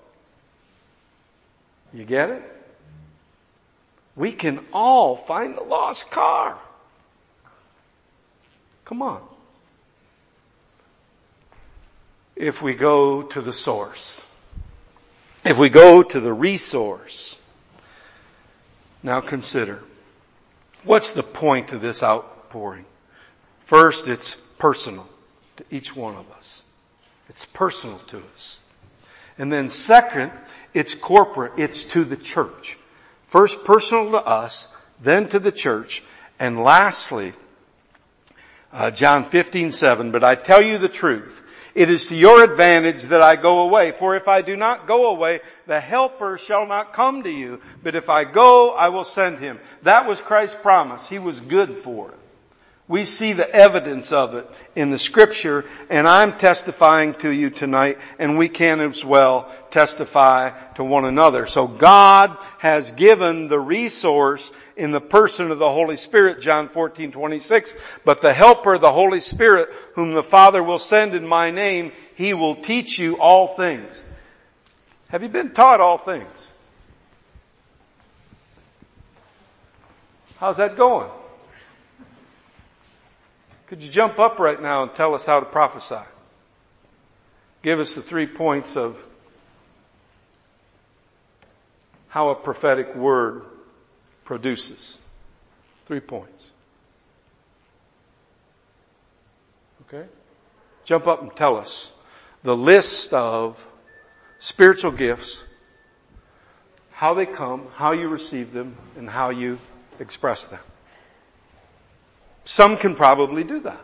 You get it? We can all find the lost car. Come on. If we go to the source. If we go to the resource. Now consider. What's the point of this outpouring? First, it's personal to each one of us. It's personal to us. And then second, it's corporate. It's to the church. First personal to us, then to the church, and lastly, John 15:7, "But I tell you the truth, it is to your advantage that I go away. For if I do not go away, the Helper shall not come to you. But if I go, I will send Him." That was Christ's promise. He was good for it. We see the evidence of it in the Scripture, and I'm testifying to you tonight, and we can as well testify to one another. So God has given the resource in the person of the Holy Spirit, John 14:26, "But the Helper, the Holy Spirit, whom the Father will send in my name, He will teach you all things." Have you been taught all things? How's that going? Could you jump up right now and tell us how to prophesy? Give us the 3 points of how a prophetic word produces. 3 points. Okay? Jump up and tell us the list of spiritual gifts, how they come, how you receive them, and how you express them. Some can probably do that.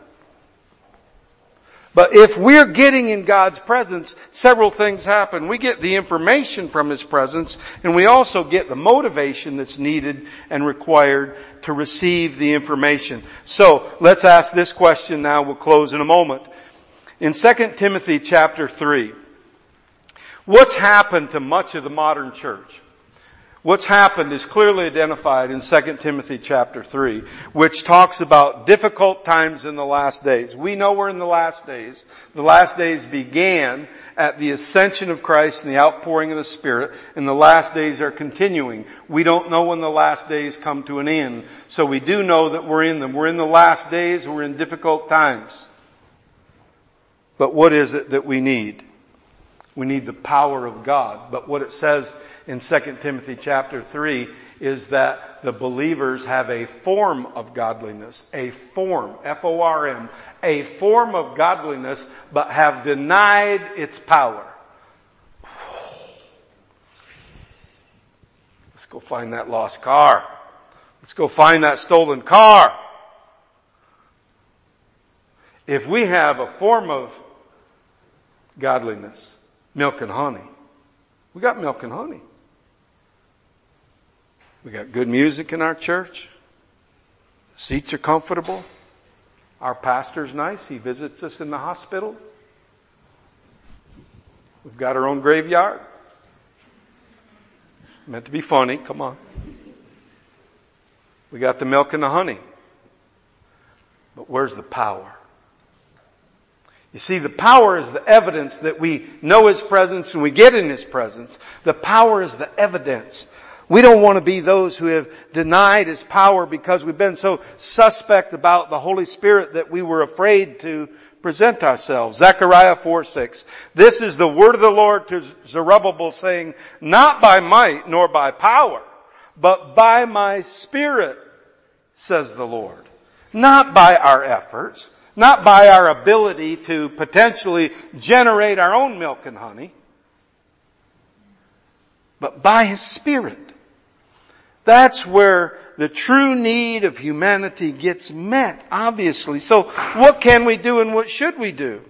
But if we're getting in God's presence, several things happen. We get the information from His presence, and we also get the motivation that's needed and required to receive the information. So, let's ask this question now. We'll close in a moment. In 2 Timothy chapter 3, what's happened to much of the modern church? What's happened is clearly identified in 2 Timothy chapter 3, which talks about difficult times in the last days. We know we're in the last days. The last days began at the ascension of Christ and the outpouring of the Spirit, and the last days are continuing. We don't know when the last days come to an end, so we do know that we're in them. We're in the last days, we're in difficult times. But what is it that we need? We need the power of God. But what it says in 2 Timothy chapter 3 is that the believers have a form of godliness. A form, F-O-R-M, a form of godliness, but have denied its power. Let's go find that lost car. Let's go find that stolen car. If we have a form of godliness, milk and honey, we got milk and honey. We got good music in our church. Seats are comfortable. Our pastor's nice. He visits us in the hospital. We've got our own graveyard. Meant to be funny. Come on. We got the milk and the honey. But where's the power? You see, the power is the evidence that we know His presence and we get in His presence. The power is the evidence. We don't want to be those who have denied His power because we've been so suspect about the Holy Spirit that we were afraid to present ourselves. Zechariah 4:6. This is the word of the Lord to Zerubbabel, saying, not by might nor by power, but by my Spirit, says the Lord. Not by our efforts, not by our ability to potentially generate our own milk and honey, but by His Spirit. That's where the true need of humanity gets met, obviously. So what can we do and what should we do?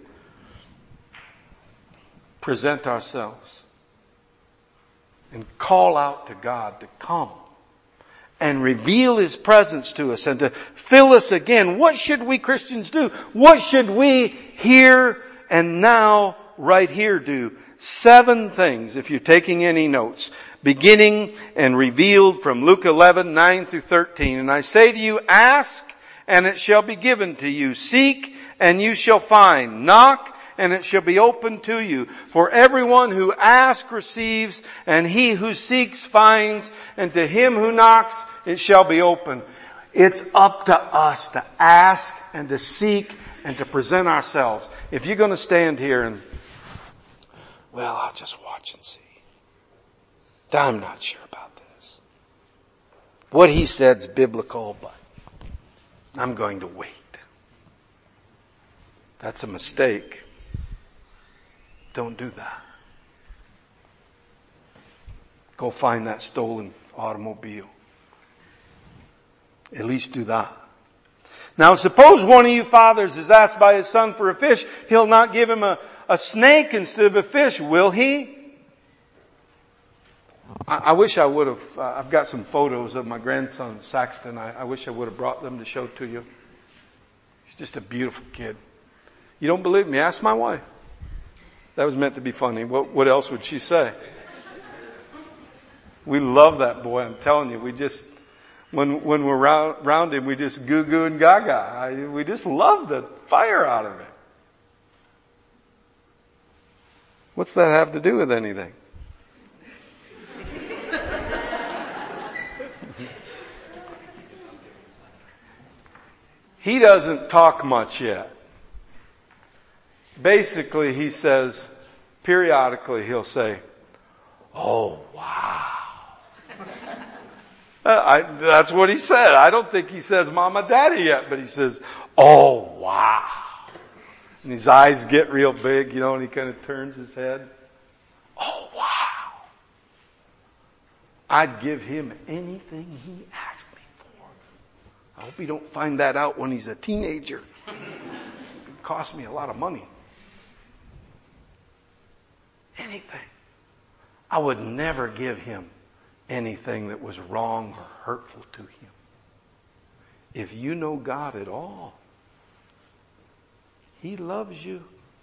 Present ourselves and call out to God to come and reveal His presence to us and to fill us again. What should we Christians do? What should we here and now, right here, do? 7 things, if you're taking any notes, beginning and revealed from Luke 11:9 through 13. And I say to you, ask and it shall be given to you. Seek and you shall find. Knock and it shall be opened to you. For everyone who asks receives, and he who seeks finds, and to him who knocks it shall be opened. It's up to us to ask and to seek and to present ourselves. If you're going to stand here and, well, I'll just watch and see. I'm not sure about this. What he said's biblical, but I'm going to wait. That's a mistake. Don't do that. Go find that stolen automobile. At least do that. Now suppose one of you fathers is asked by his son for a fish. He'll not give him a snake instead of a fish, will he? I wish I would have. I've got some photos of my grandson, Saxton. I wish I would have brought them to show to you. He's just a beautiful kid. You don't believe me? Ask my wife. That was meant to be funny. What else would she say? We love that boy. I'm telling you. We just, when we're around him, we just goo goo and gaga. We just love the fire out of it. What's that have to do with anything? He doesn't talk much yet. Basically, he says, periodically he'll say, oh, wow. That's what he said. I don't think he says mama, daddy yet, but he says, oh, wow. And his eyes get real big, and he kind of turns his head. Oh, wow. I'd give him anything he asked me for. I hope he don't find that out when he's a teenager. It could cost me a lot of money. Anything. I would never give him anything that was wrong or hurtful to him. If you know God at all, He loves you.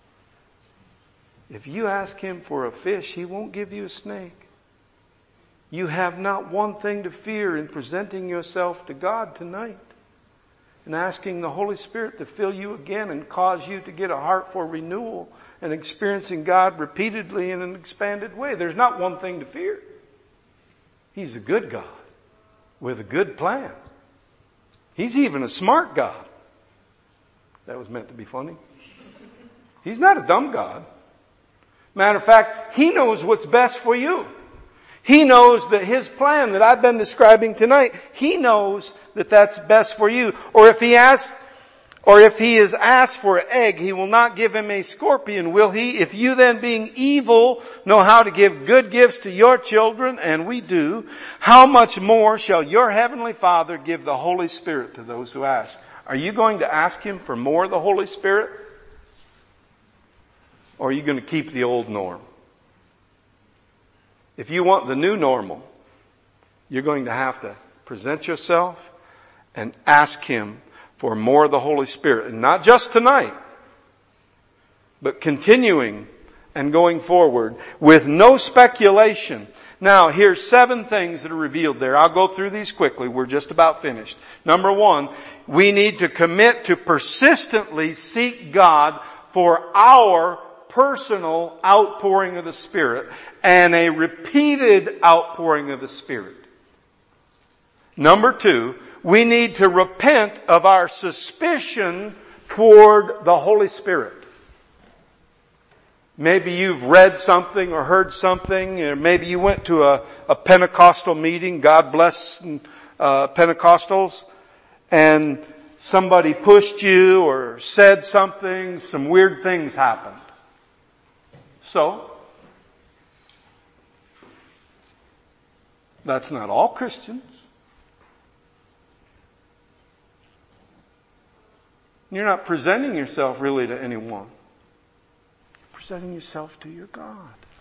If you ask Him for a fish, He won't give you a snake. You have not one thing to fear in presenting yourself to God tonight and asking the Holy Spirit to fill you again and cause you to get a heart for renewal and experiencing God repeatedly in an expanded way. There's not one thing to fear. He's a good God with a good plan. He's even a smart God. That was meant to be funny. He's not a dumb God. Matter of fact, He knows what's best for you. He knows that His plan that I've been describing tonight, He knows that that's best for you. Or if He is asked for an egg, He will not give him a scorpion, will He? If you then, being evil, know how to give good gifts to your children, and we do, how much more shall your Heavenly Father give the Holy Spirit to those who ask? Are you going to ask Him for more of the Holy Spirit? Or are you going to keep the old norm? If you want the new normal, you're going to have to present yourself and ask Him for more of the Holy Spirit. And not just tonight, but continuing and going forward with no speculation. Now, here's 7 things that are revealed there. I'll go through these quickly. We're just about finished. Number 1, we need to commit to persistently seek God for our personal outpouring of the Spirit and a repeated outpouring of the Spirit. Number 2, we need to repent of our suspicion toward the Holy Spirit. Maybe you've read something or heard something, or maybe you went to a Pentecostal meeting, God bless Pentecostals, and somebody pushed you or said something, some weird things happened. So, that's not all Christians. You're not presenting yourself really to anyone. Presenting yourself to your God.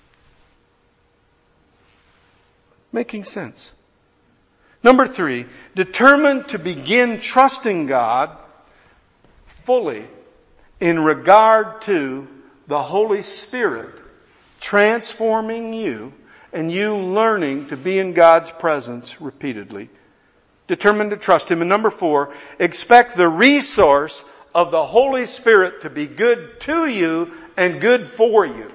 Making sense. Number 3, determined to begin trusting God fully in regard to the Holy Spirit transforming you and you learning to be in God's presence repeatedly. Determined to trust Him. And number 4, expect the resource of the Holy Spirit to be good to you and good for you.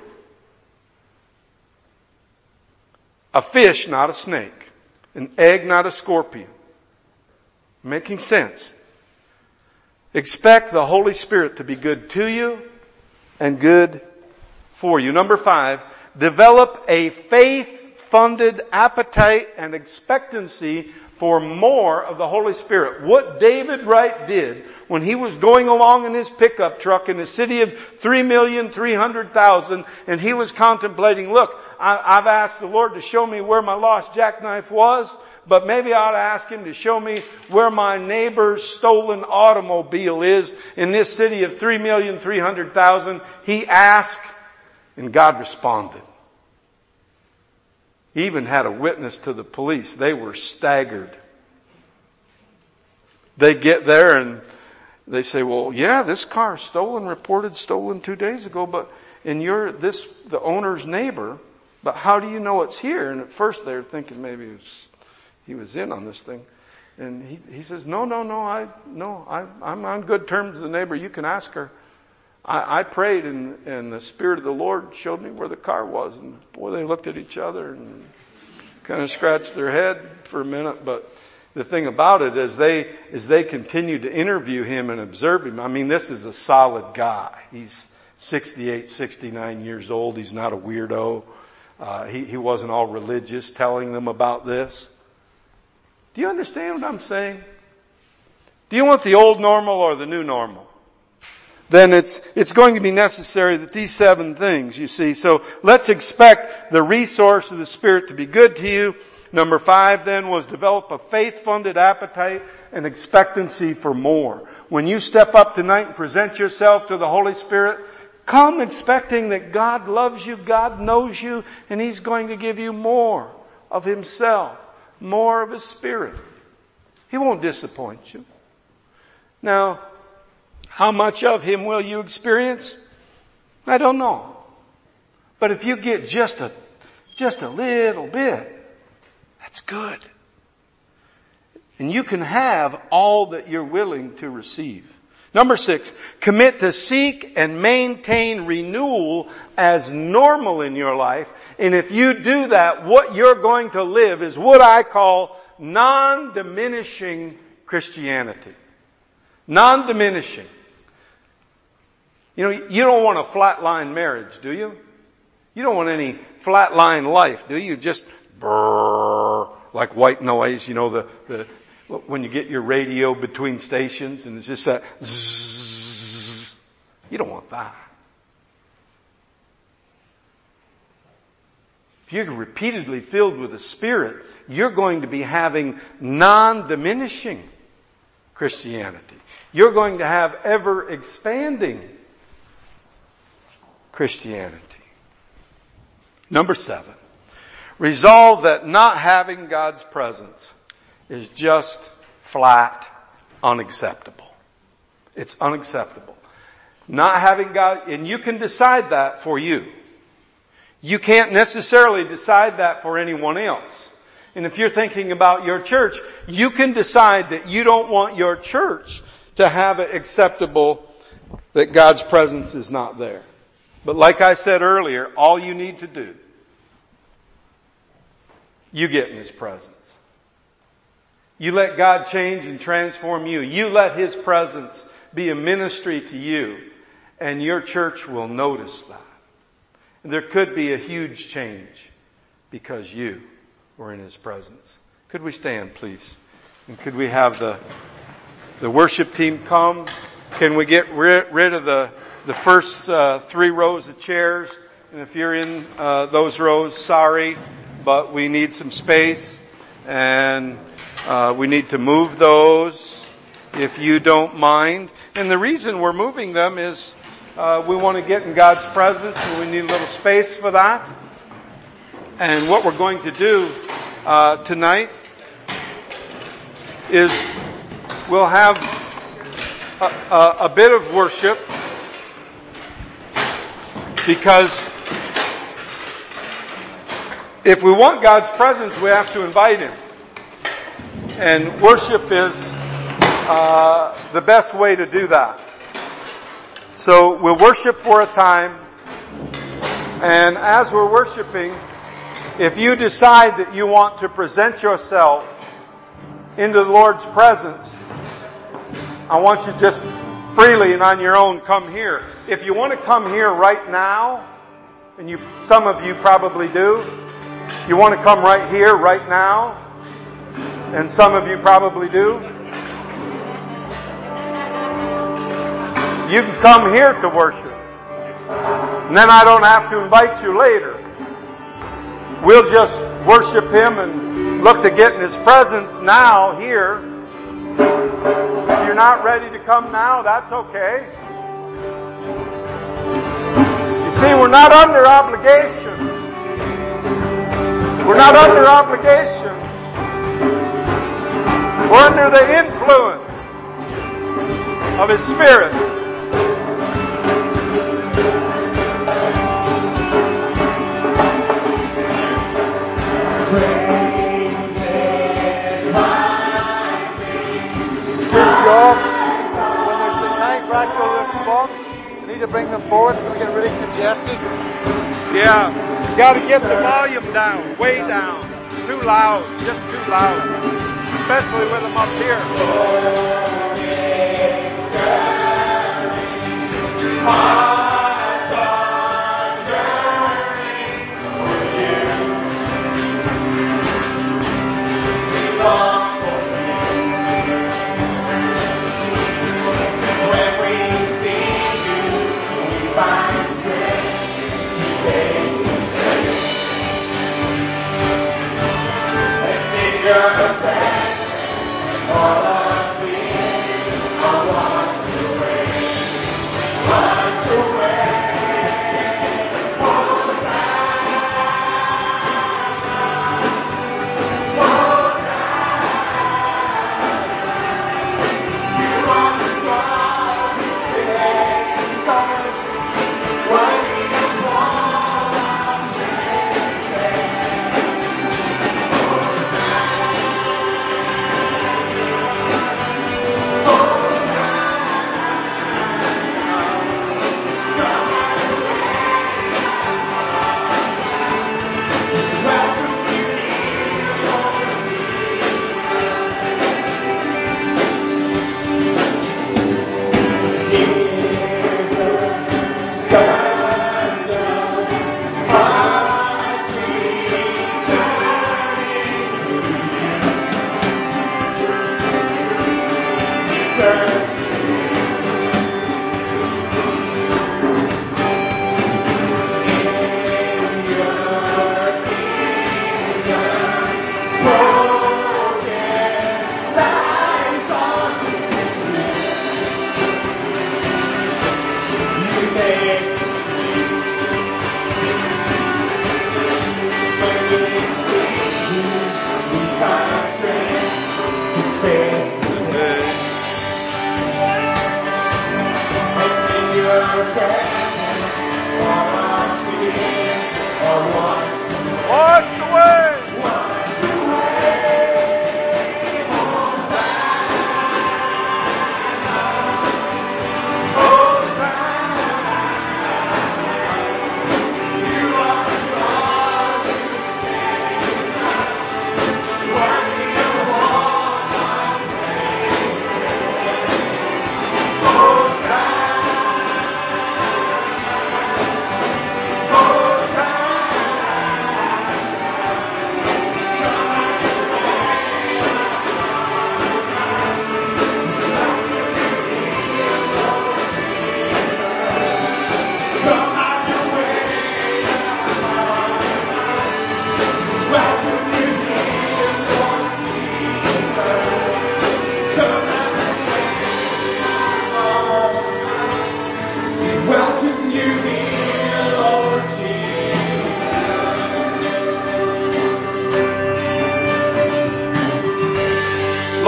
A fish, not a snake. An egg, not a scorpion. Making sense. Expect the Holy Spirit to be good to you and good for you. Number 5, develop a faith-funded appetite and expectancy for more of the Holy Spirit. What David Wright did when he was going along in his pickup truck in a city of 3,300,000 and he was contemplating, look, I've asked the Lord to show me where my lost jackknife was, but maybe I ought to ask Him to show me where my neighbor's stolen automobile is in this city of 3,300,000. He asked and God responded. He even had a witness to the police. They were staggered. They get there and they say, well, yeah, this car is stolen, reported stolen 2 days ago, but and you're the owner's neighbor, but how do you know it's here? And at first they were thinking maybe he was in on this thing. And he says, no, I'm on good terms with the neighbor. You can ask her. I prayed and the Spirit of the Lord showed me where the car was. And boy, they looked at each other and kind of scratched their head for a minute. But the thing about it is they continued to interview him and observe him. I mean, this is a solid guy. He's 68, 69 years old. He's not a weirdo. He wasn't all religious telling them about this. Do you understand what I'm saying? Do you want the old normal or the new normal? Then it's going to be necessary that these 7 things, you see. So let's expect the resource of the Spirit to be good to you. Number 5 then was develop a faith-funded appetite and expectancy for more. When you step up tonight and present yourself to the Holy Spirit, come expecting that God loves you, God knows you, and He's going to give you more of Himself, more of His Spirit. He won't disappoint you. Now, how much of Him will you experience? I don't know. But if you get just a little bit, that's good. And you can have all that you're willing to receive. Number 6, commit to seek and maintain renewal as normal in your life. And if you do that, what you're going to live is what I call non-diminishing Christianity. Non-diminishing. You know, you don't want a flatline marriage, do you? You don't want any flatline life, do you? Just brrr, like white noise, you know, when you get your radio between stations and it's just that zzz. You don't want that. If you're repeatedly filled with the Spirit, you're going to be having non-diminishing Christianity. You're going to have ever-expanding Christianity. Number 7, resolve that not having God's presence is just flat unacceptable. It's unacceptable. Not having God, and you can decide that for you. You can't necessarily decide that for anyone else. And if you're thinking about your church, you can decide that you don't want your church to have it acceptable that God's presence is not there. But like I said earlier, all you need to do, you get in His presence. You let God change and transform you. You let His presence be a ministry to you, and your church will notice that. And there could be a huge change because you were in His presence. Could we stand, please? And could we have the worship team come? Can we get rid of the first 3 rows of chairs? And if you're in those rows, sorry, but we need some space, and we need to move those if you don't mind. And the reason we're moving them is we want to get in God's presence, and we need a little space for that. And what we're going to do tonight is we'll have a bit of worship, because if we want God's presence, we have to invite Him. And worship is the best way to do that. So we'll worship for a time, and as we're worshiping, if you decide that you want to present yourself into the Lord's presence, I want you just freely and on your own come here. If you want to come here right now, and some of you probably do, you want to come right here, right now, and some of you probably do, you can come here to worship. And then I don't have to invite you later. We'll just worship Him and look to get in His presence now, here. If you're not ready to come now, that's okay. You see, we're not under obligation. We're not under obligation. We're under the influence of His Spirit. Good job. When there's the time for actual response, you need to bring them forward. It's going to get really congested. Yeah, you got to get the volume down, way down. Too loud, just too loud. Especially with them up here.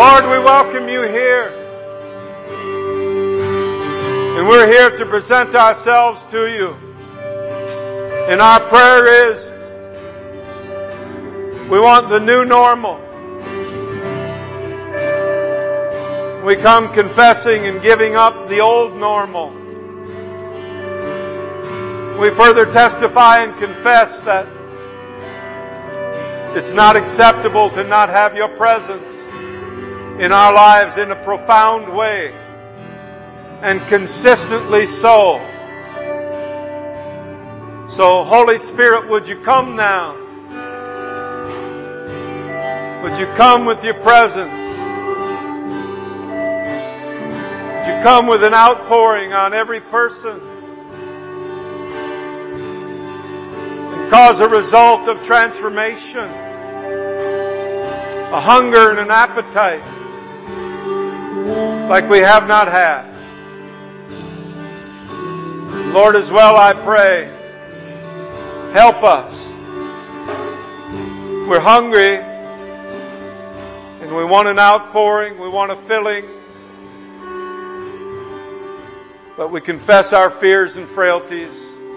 Lord, we welcome you here. And we're here to present ourselves to you. And our prayer is, we want the new normal. We come confessing and giving up the old normal. We further testify and confess that it's not acceptable to not have your presence in our lives in a profound way, and consistently so. So, Holy Spirit, would you come now? Would you come with your presence? Would you come with an outpouring on every person and cause a result of transformation, a hunger and an appetite like we have not had. Lord, as well I pray, help us. We're hungry and we want an outpouring, we want a filling, but we confess our fears and frailties,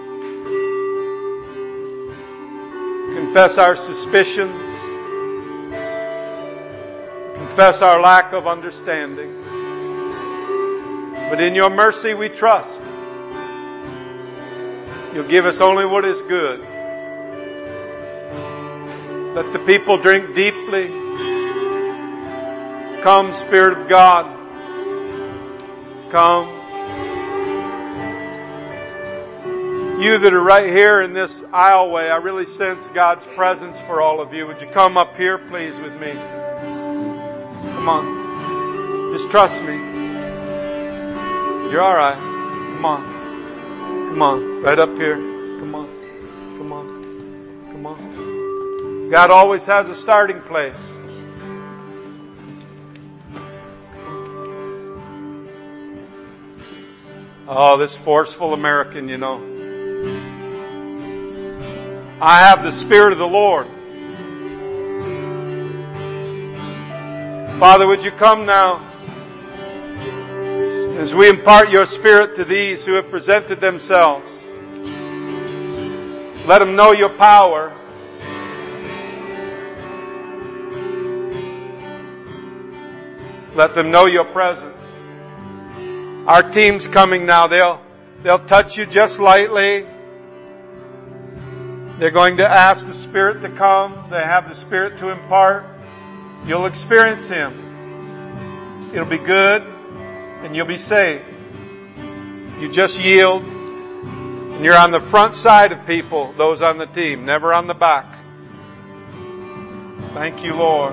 confess our suspicions, confess our lack of understanding. But in your mercy we trust. You'll give us only what is good. Let the people drink deeply. Come, Spirit of God. Come. You that are right here in this aisleway, I really sense God's presence for all of you. Would you come up here, please, with me? Come on. Just trust me. You're all right. Come on. Come on. Right up here. Come on. Come on. Come on. God always has a starting place. Oh, this forceful American, you know. I have the Spirit of the Lord. Father, would you come now as we impart your Spirit to these who have presented themselves. Let them know your power. Let them know your presence. Our team's coming now. They'll touch you just lightly. They're going to ask the Spirit to come. They have the Spirit to impart. You'll experience Him. It'll be good and you'll be saved. You just yield and you're on the front side of people, those on the team, never on the back. Thank you, Lord.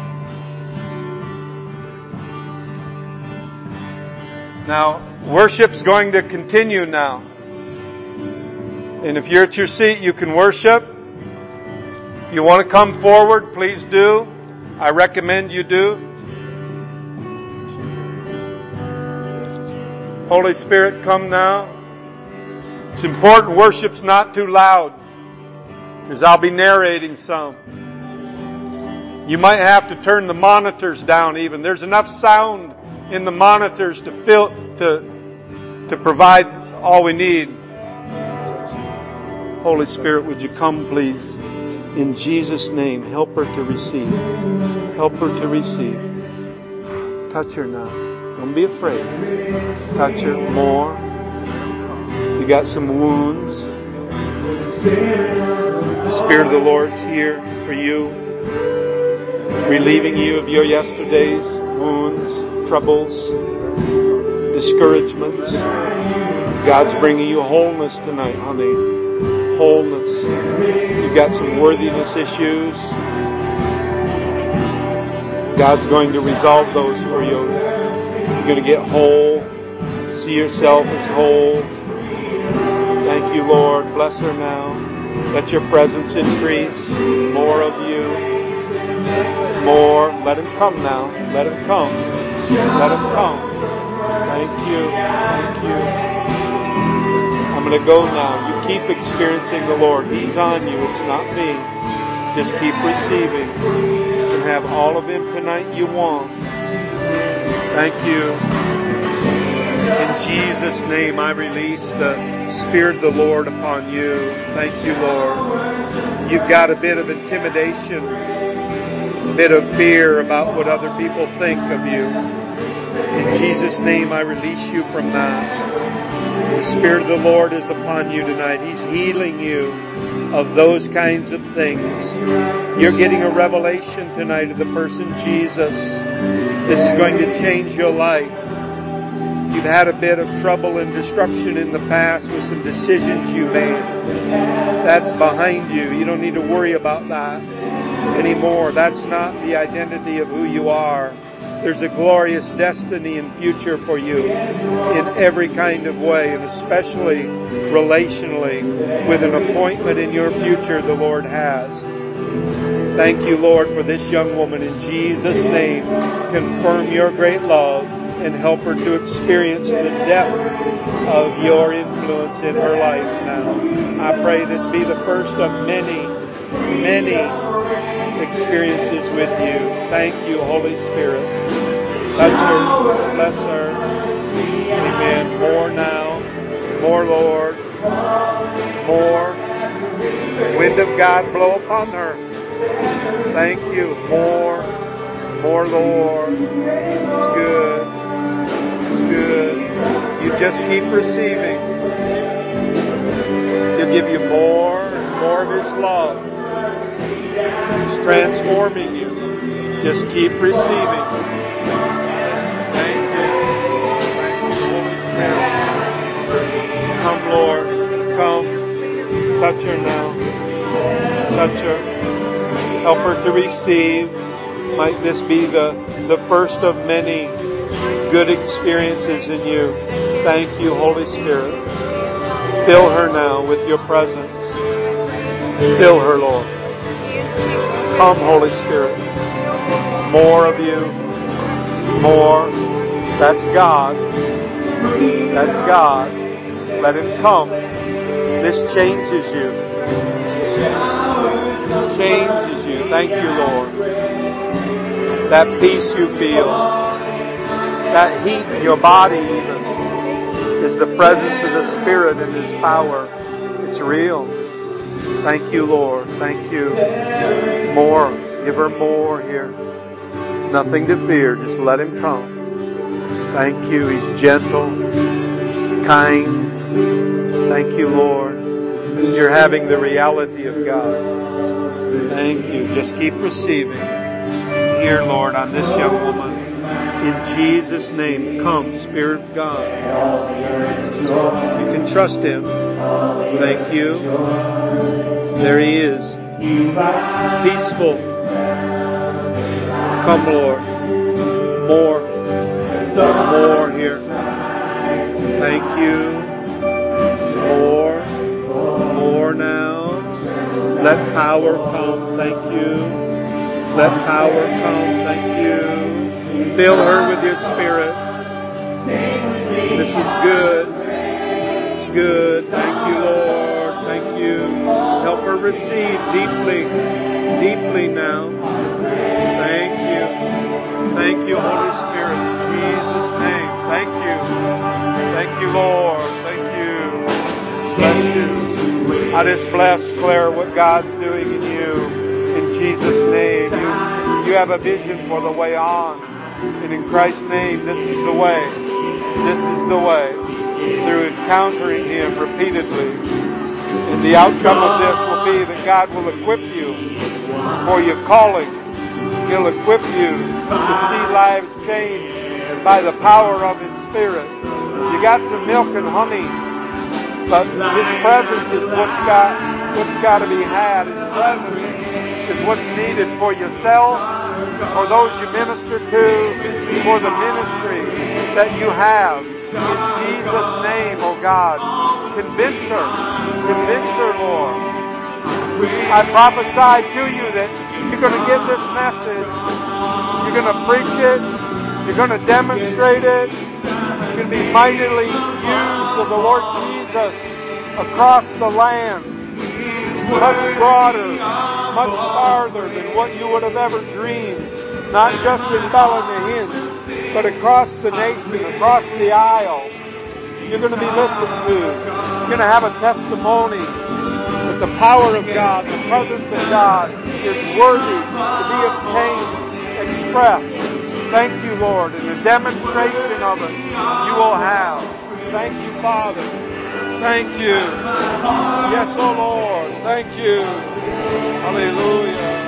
Now, worship's going to continue now. And if you're at your seat, you can worship. If you want to come forward, please do. I recommend you do. Holy Spirit, come now. It's important worship's not too loud, because I'll be narrating some. You might have to turn the monitors down even. There's enough sound in the monitors to provide all we need. Holy Spirit, would you come, please? In Jesus' name, help her to receive. Help her to receive. Touch her now. Don't be afraid. Touch her more. You got some wounds. The Spirit of the Lord's here for you, relieving you of your yesterday's wounds, troubles, discouragements. God's bringing you wholeness tonight, honey. Wholeness. You've got some worthiness issues. God's going to resolve those for you. You're going to get whole. See yourself as whole. Thank you, Lord. Bless her now. Let your presence increase. More of you. More. Let him come now. Let him come. Let him come. Thank you. Thank you. I'm going to go now. You keep experiencing the Lord. He's on you. It's not me. Just keep receiving. You can have all of Him tonight you want. Thank you. In Jesus' name, I release the Spirit of the Lord upon you. Thank you, Lord. You've got a bit of intimidation, a bit of fear about what other people think of you. In Jesus' name, I release you from that. The Spirit of the Lord is upon you tonight. He's healing you of those kinds of things. You're getting a revelation tonight of the person Jesus. This is going to change your life. You've had a bit of trouble and destruction in the past with some decisions you made. That's behind you. You don't need to worry about that anymore. That's not the identity of who you are. There's a glorious destiny and future for you in every kind of way, and especially relationally, with an appointment in your future the Lord has. Thank you, Lord, for this young woman. In Jesus' name, confirm your great love and help her to experience the depth of your influence in her life now. I pray this be the first of many, many experiences with you. Thank you, Holy Spirit. Touch her, bless her. Amen. More now, more, Lord, more. The wind of God blow upon her. Thank you. More, Lord. It's good. It's good. You just keep receiving. He'll give you more and more of His love. He's transforming you. Just keep receiving. Thank you. Thank you, Holy Spirit. Come, Lord. Come. Touch her now. Touch her. Help her to receive. Might this be the first of many good experiences in you. Thank you, Holy Spirit. Fill her now with your presence. Fill her, Lord. Come, Holy Spirit. More of you. More. That's God. That's God. Let Him come. This changes you. Changes you. Thank you, Lord. That peace you feel, that heat in your body even, is the presence of the Spirit and His power. It's real. Thank you, Lord. Thank you. More. Give her more here. Nothing to fear. Just let Him come. Thank you. He's gentle, kind. Thank you, Lord. You're having the reality of God. Thank you. Just keep receiving. Here, Lord, on this young woman. In Jesus' name, come, Spirit of God. You can trust Him. Thank you. There He is. Peaceful. Come, Lord. More. More here. Thank you. More now. Let power come. Thank you. Let power come. Thank you. Fill her with your Spirit. This is good. It's good. Thank you, Lord. Thank you. Help her receive deeply. Deeply now. Thank you. Thank you, Holy Spirit. In Jesus' name. Thank you. Thank you, Lord. Thank you. Bless you. I just bless, Claire, what God's doing in you. In Jesus' name, you have a vision for the way on. And in Christ's name, this is the way. This is the way. Through encountering Him repeatedly. And the outcome of this will be that God will equip you for your calling. He'll equip you to see lives changed by the power of His Spirit. You got some milk and honey, but His presence is what's got to be had. His presence is what's needed for yourself, for those you minister to, for the ministry that you have. In Jesus' name, oh God, convince her, Lord. I prophesy to you that you're going to get this message, you're going to preach it, you're going to demonstrate it, you're going to be mightily used of the Lord Jesus across the land. Much broader, much farther than what you would have ever dreamed. not just in Bell and the Hins, but across the nation, across the aisle. You're going to be listened to. You're going to have a testimony that the power of God, the presence of God is worthy to be obtained, expressed. Thank you, Lord. And a demonstration of it you will have. Thank you, Father. Thank you. Yes, oh Lord. Thank you. Hallelujah.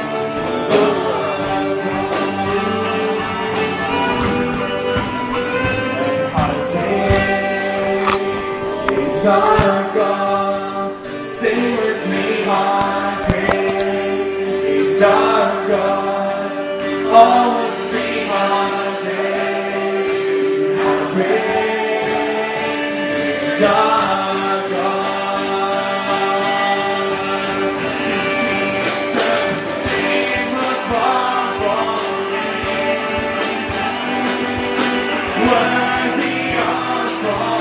He's our God. Sing with me, my praise. He's our God. Oh, will sing my praise. How great is our God. He sings the name above all names. Worthy of all.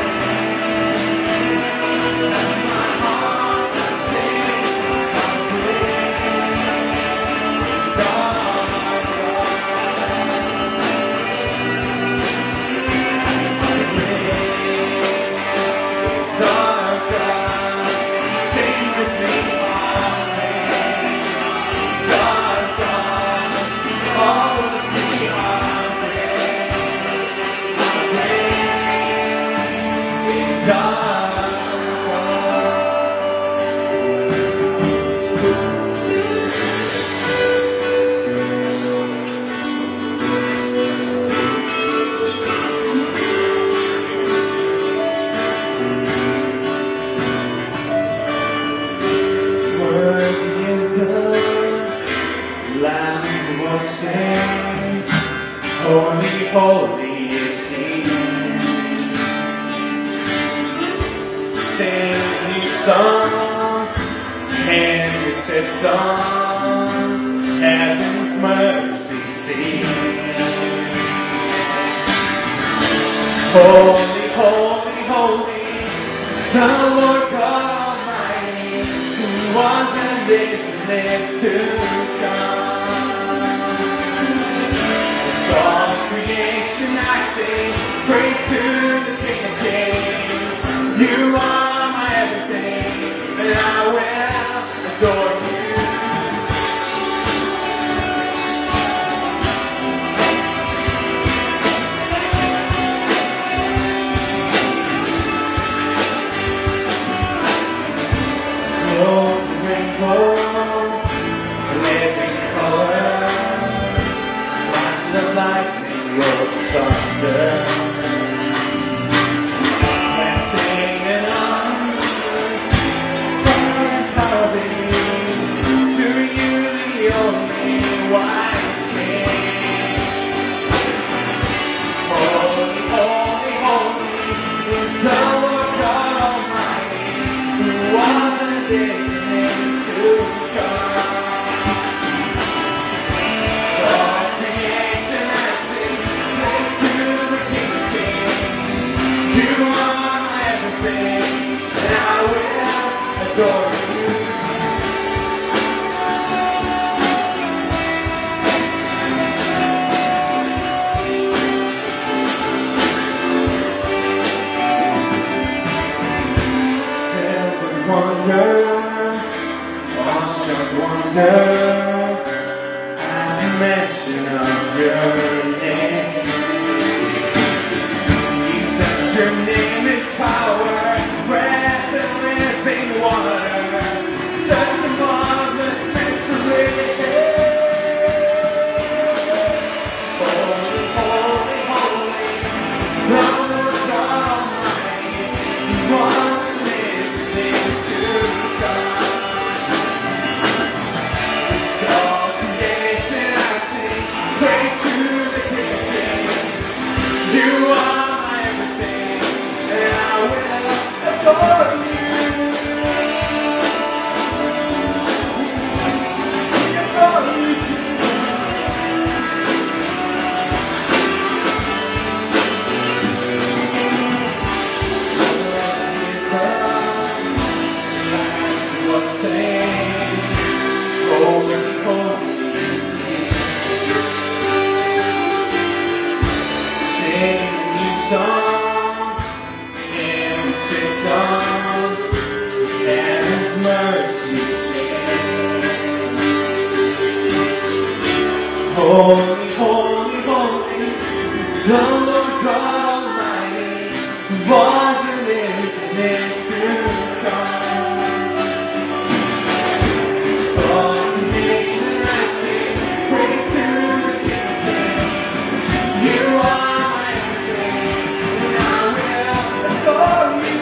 Holy, holy is He. Sing a new song, and we set song, heaven's mercy sing. Holy, holy, holy is the Lord God Almighty, who was and is to come. All creation I sing, praise to the King of Kings. You are my everything, and I will adore you. Golden rainbows, living color. The lightning will thunder and singing on to you, the only wise King. Holy, holy, holy is the Lord God Almighty, who was and is to come. You are my everything, and I will adore you. Filled with wonder, awestruck wonder, at the mention of your name. Your name is power, breath and living water, such a marvelous mystery. Holy, holy, holy, the Lord God Almighty, who was and is to come. All creation I sing, praise to the King of Kings. You are my everything, and I will mercy sing. Holy, holy, holy is the Lord God Almighty, who was and is to come. All creation I sing praise to the King of Kings. You are my everything, and I will adore you.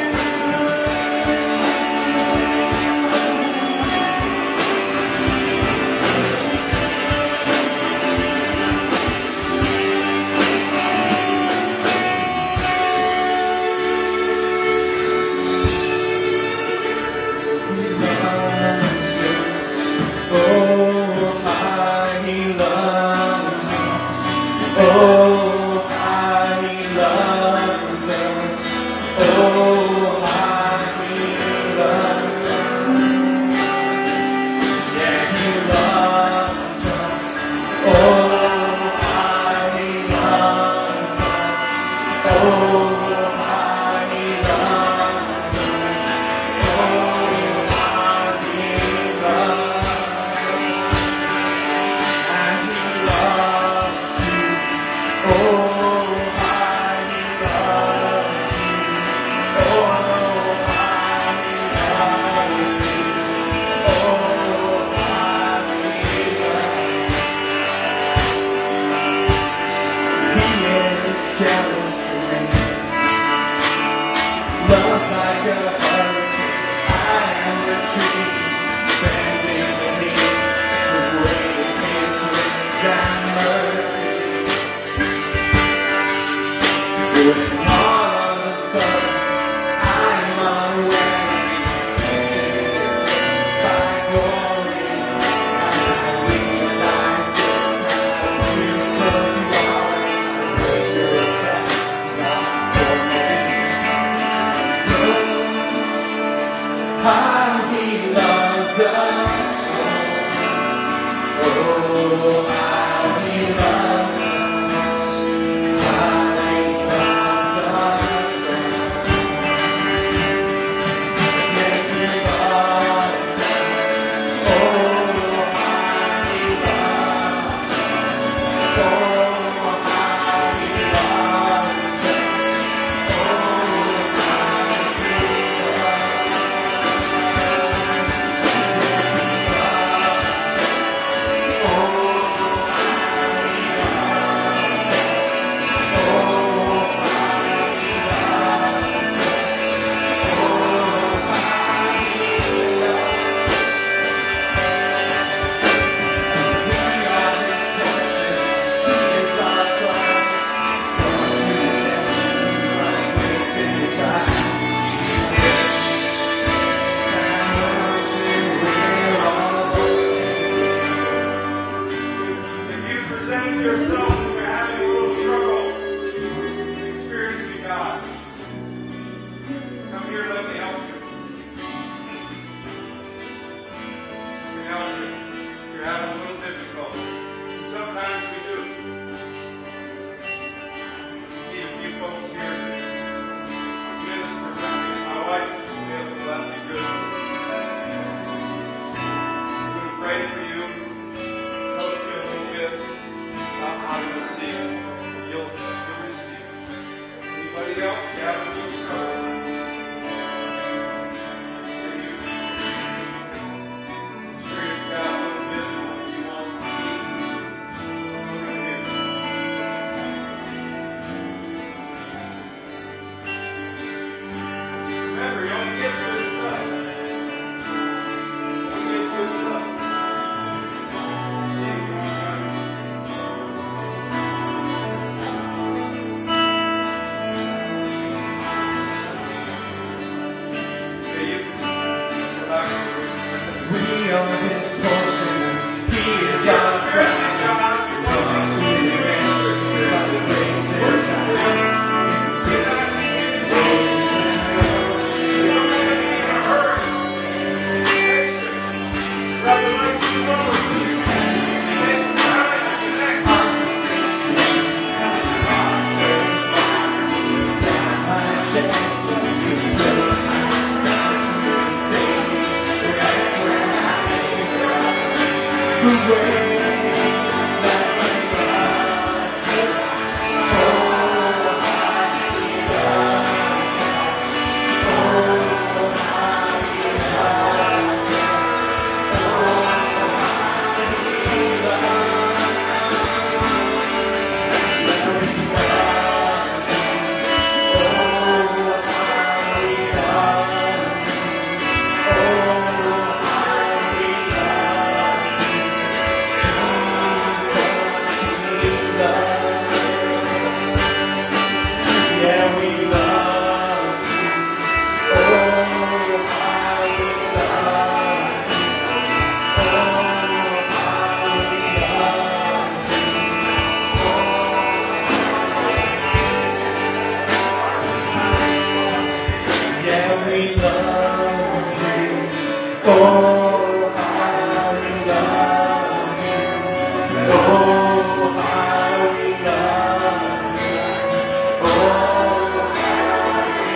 we love you. Oh, how we love you. Oh, how we love you. Oh, how we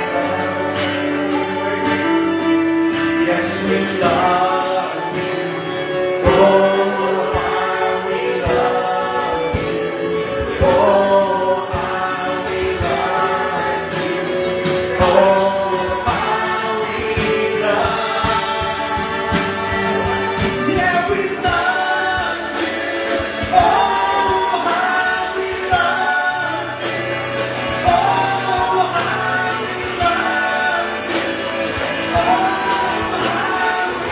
love you. Yes, we love you. Oh, how we love you. Oh, how we love you. Oh, how we love. Yeah, we love you. Oh, how we love you. Oh, how we love you. Oh, how we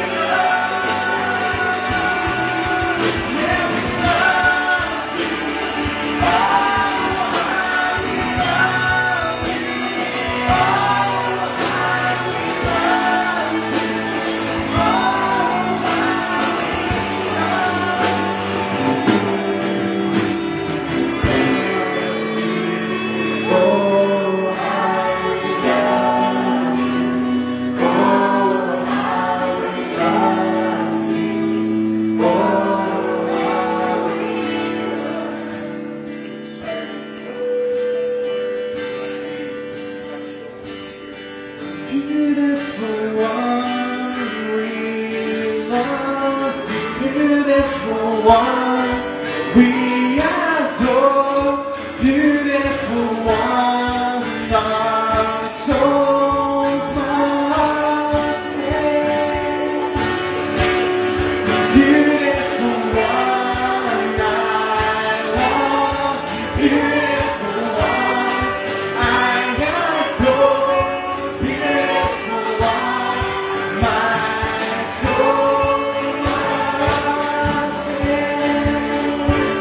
love. Yeah, we love you. Oh, how we love you. Oh, how we love you. Beautiful one, we love you. Beautiful one, we adore. Beautiful one, our souls must sing. Beautiful one, I love. Beautiful one, I adore. Beautiful one, my soul must sing.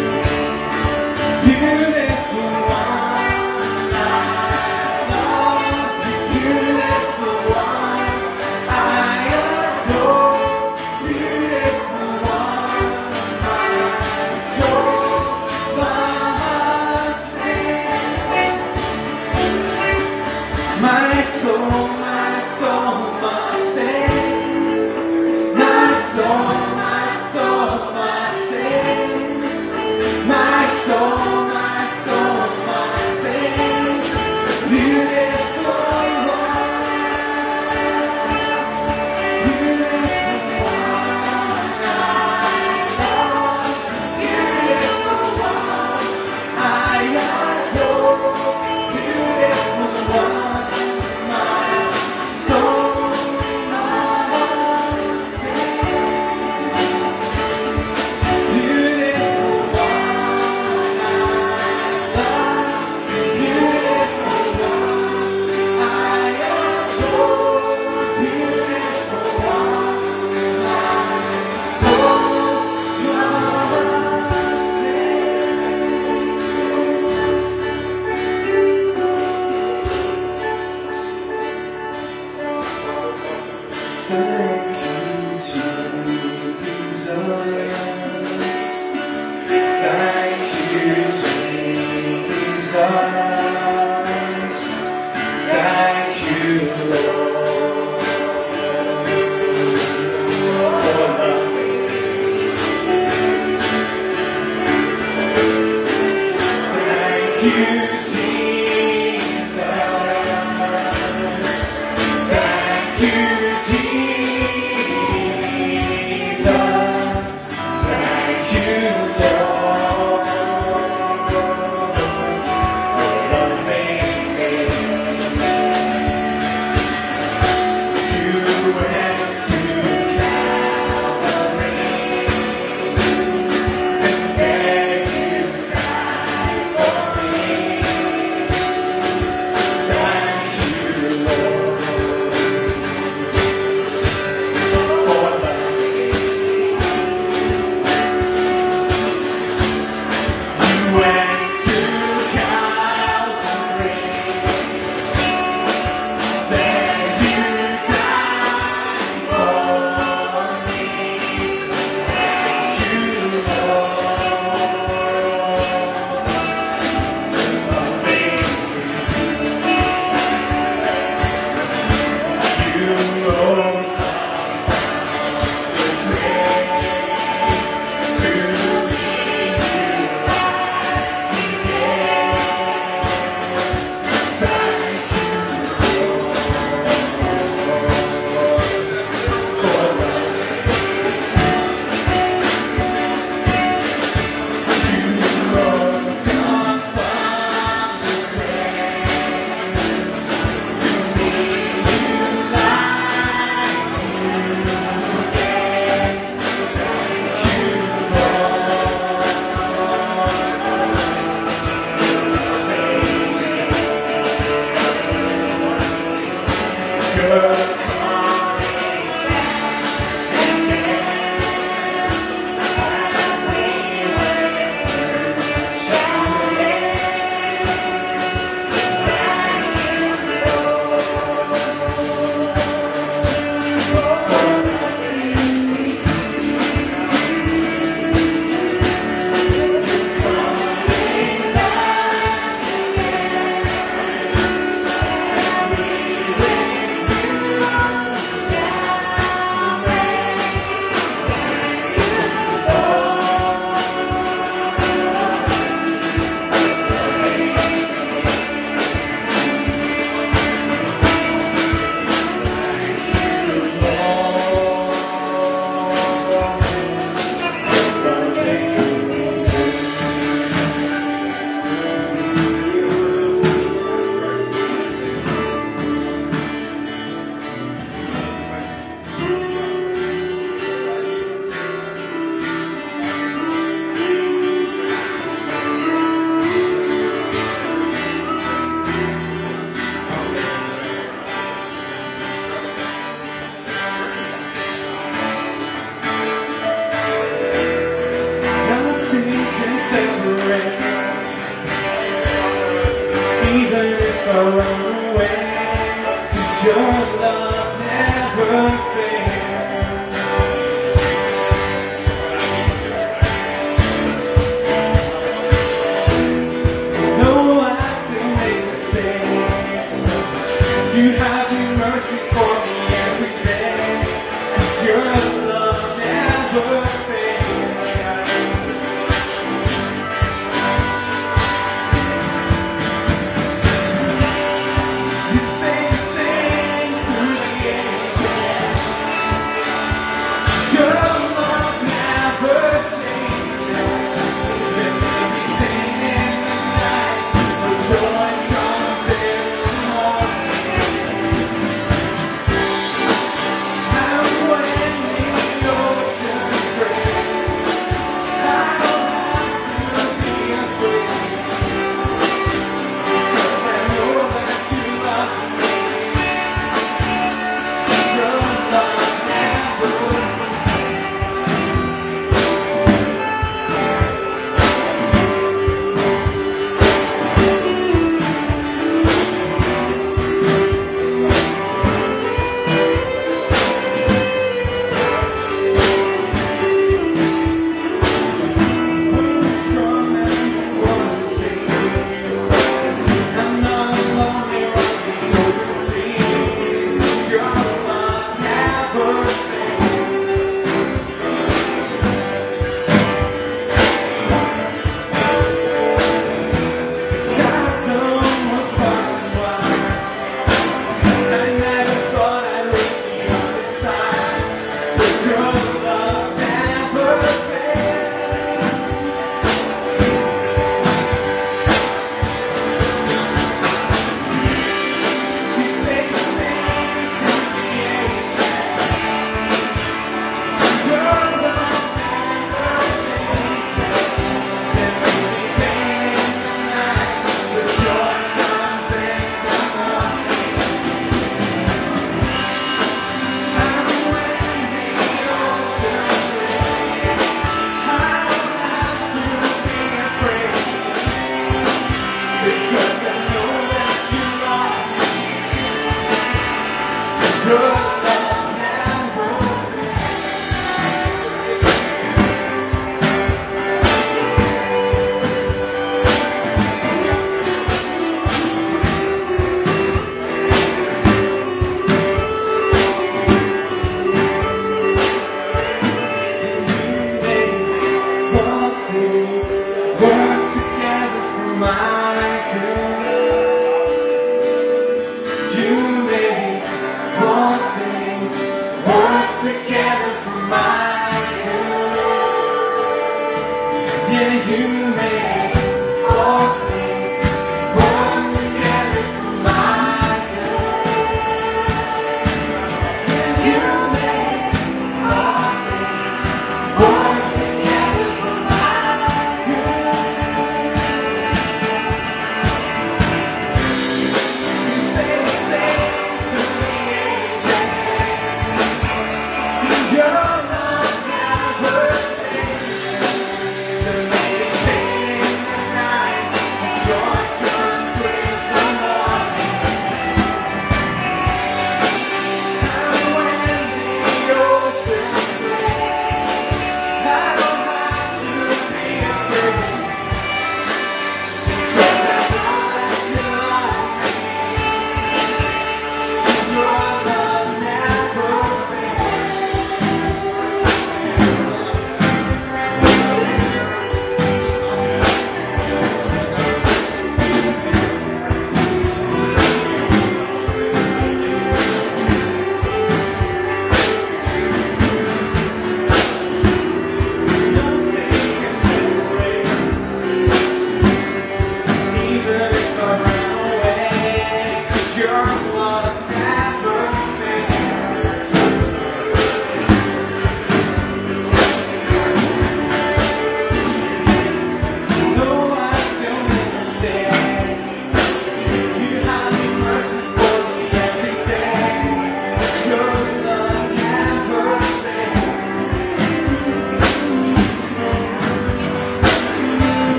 Beautiful one, I love you. Beautiful one, I adore. Beautiful one, my soul must sing. My soul must sing. My soul must sing. My soul must sing. Beautiful one, beautiful one, I love. Beautiful one, I adore. Beautiful one, my soul must sing. Beautiful one, I love. Beautiful one, I adore. Beautiful one, my soul must sing. Thank you, Jesus. Thank you, Jesus. Thank you, Lord, for loving me. Thank you, Jesus. Thank you, Jesus. Thank you, Lord, for loving me. You went to Calvary, and there you died for me. Thank you, Lord.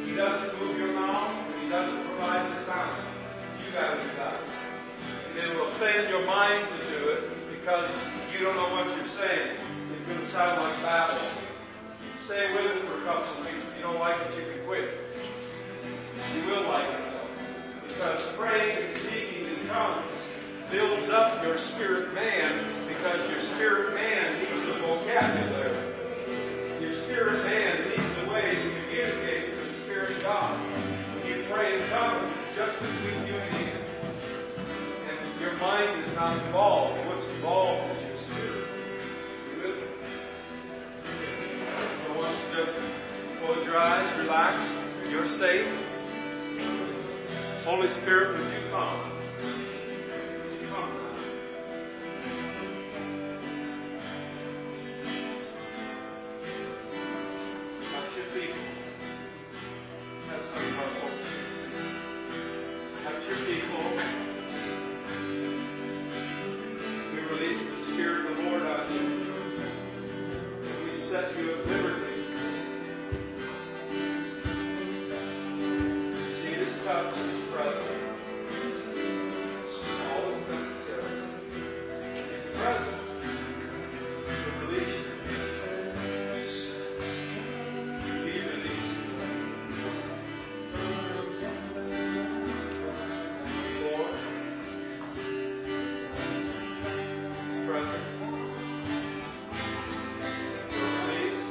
He doesn't move your mouth, and He doesn't provide the sound. You got to do that. And it will offend your mind to do it because you don't know what you're saying. It's going to sound like babble. Stay with it for a couple of weeks. If you don't like it, you can quit. You will like it though. Because praying and speaking in tongues builds up your spirit man, because your spirit man needs a vocabulary. Your spirit man needs a way to communicate with the Spirit of God. When you pray in tongues, it's just between you and Him. And your mind is not involved. What's involved is your spirit. You with me? So I want you to just close your eyes, relax. You're safe. Holy Spirit, would you come? Would you come now? Touch your people. Have some of our folks. Touch your people. We release the Spirit of the Lord on you. And we set you at liberty. See this touch, His presence. All is necessary. His presence to release you. Be released. Lord, His presence. You're released.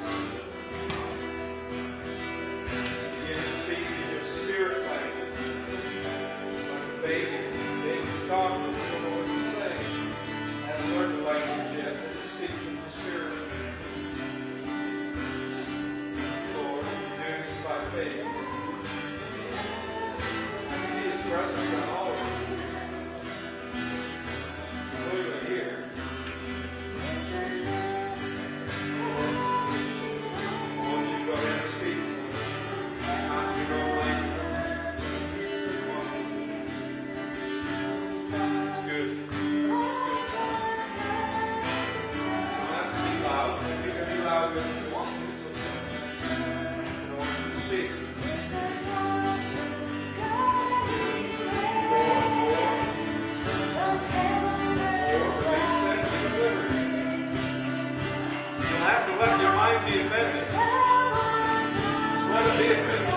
Begin to speak in your spirit language. Like a baby. Baby's talking, you don't know what he's saying. I haven't learned the language yet, but just speak in the spirit. Lord, you're doing this by faith. I see His presence on all of you. Clearly here. Lord, won't you go ahead and speak? Not your own language. It's good. It's good, son. You don't have to be loud. You can be loud if you want to. You don't want to speak. Lord, release them to liberty. You don't have to let your mind be offended. Just let it be offended.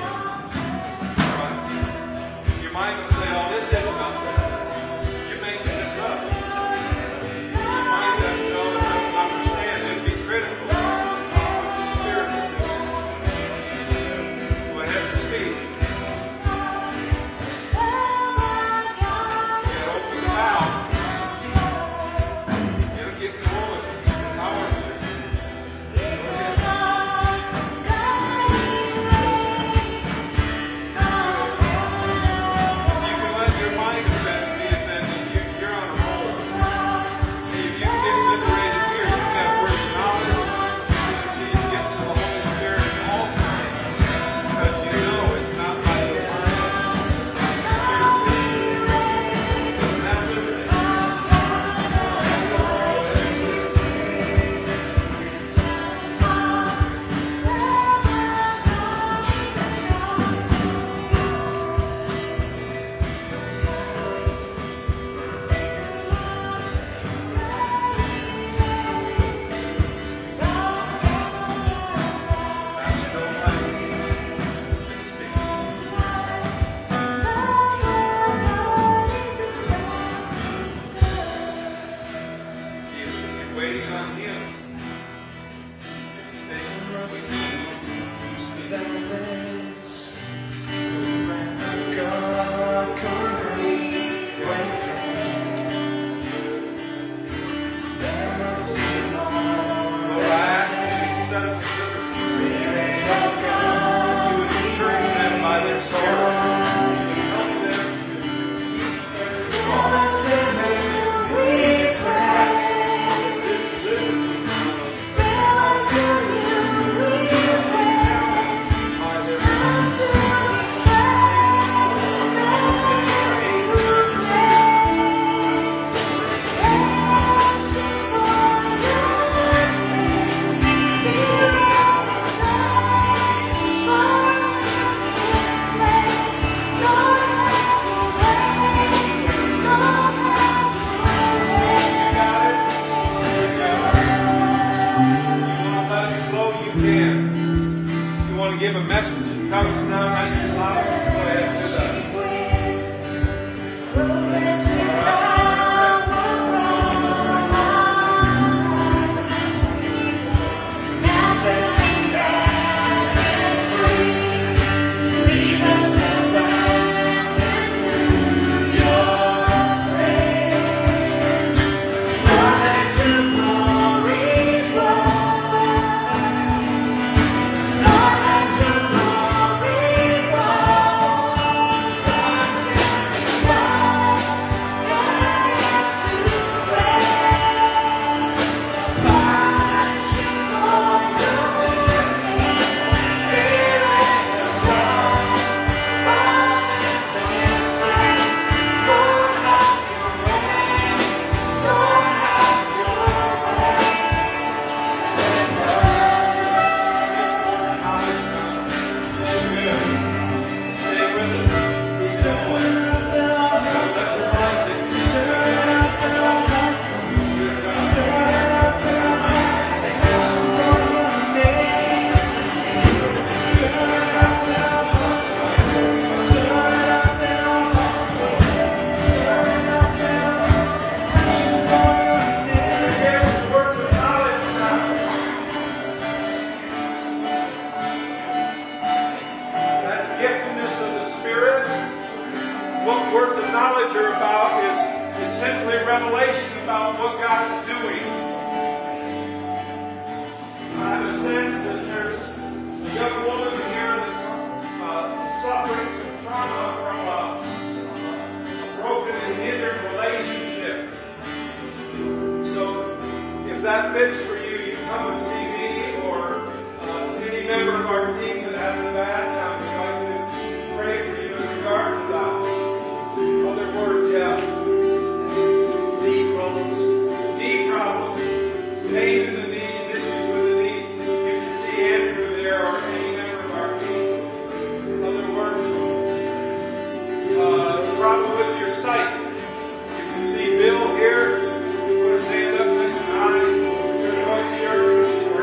Right? Your mind will say, oh, this isn't nothing. You're making this up. Your mind doesn't know, it doesn't understand. It'll be critical of what your spirit is doing. Go ahead and speak. Yeah, open the mouth. It'll get going. Powerfully. Go ahead. You can let your mind be offended. You're on a roll. See, if you can get liberated here, you can have word of knowledge. See, you get to the Holy Spirit in all times. Because you know it's not by your mind, it's by the Spirit. You can have liberty. That's your own language. Just speak. See, you're waiting on Him. Lord, I ask you to set us free. You would encourage them by their soul. You would help them to keep every law. This liberty If that fits for you, you come and see me or any member of our team that has a badge. I would like to pray for you in regard to that. Other words, yeah. Knee problems, pain in the knees, issues with the knees. You can see Andrew there or any member of our team. Other words, problem with your sight. You can see Bill here. Put his hand up nice and high. Very white shirt.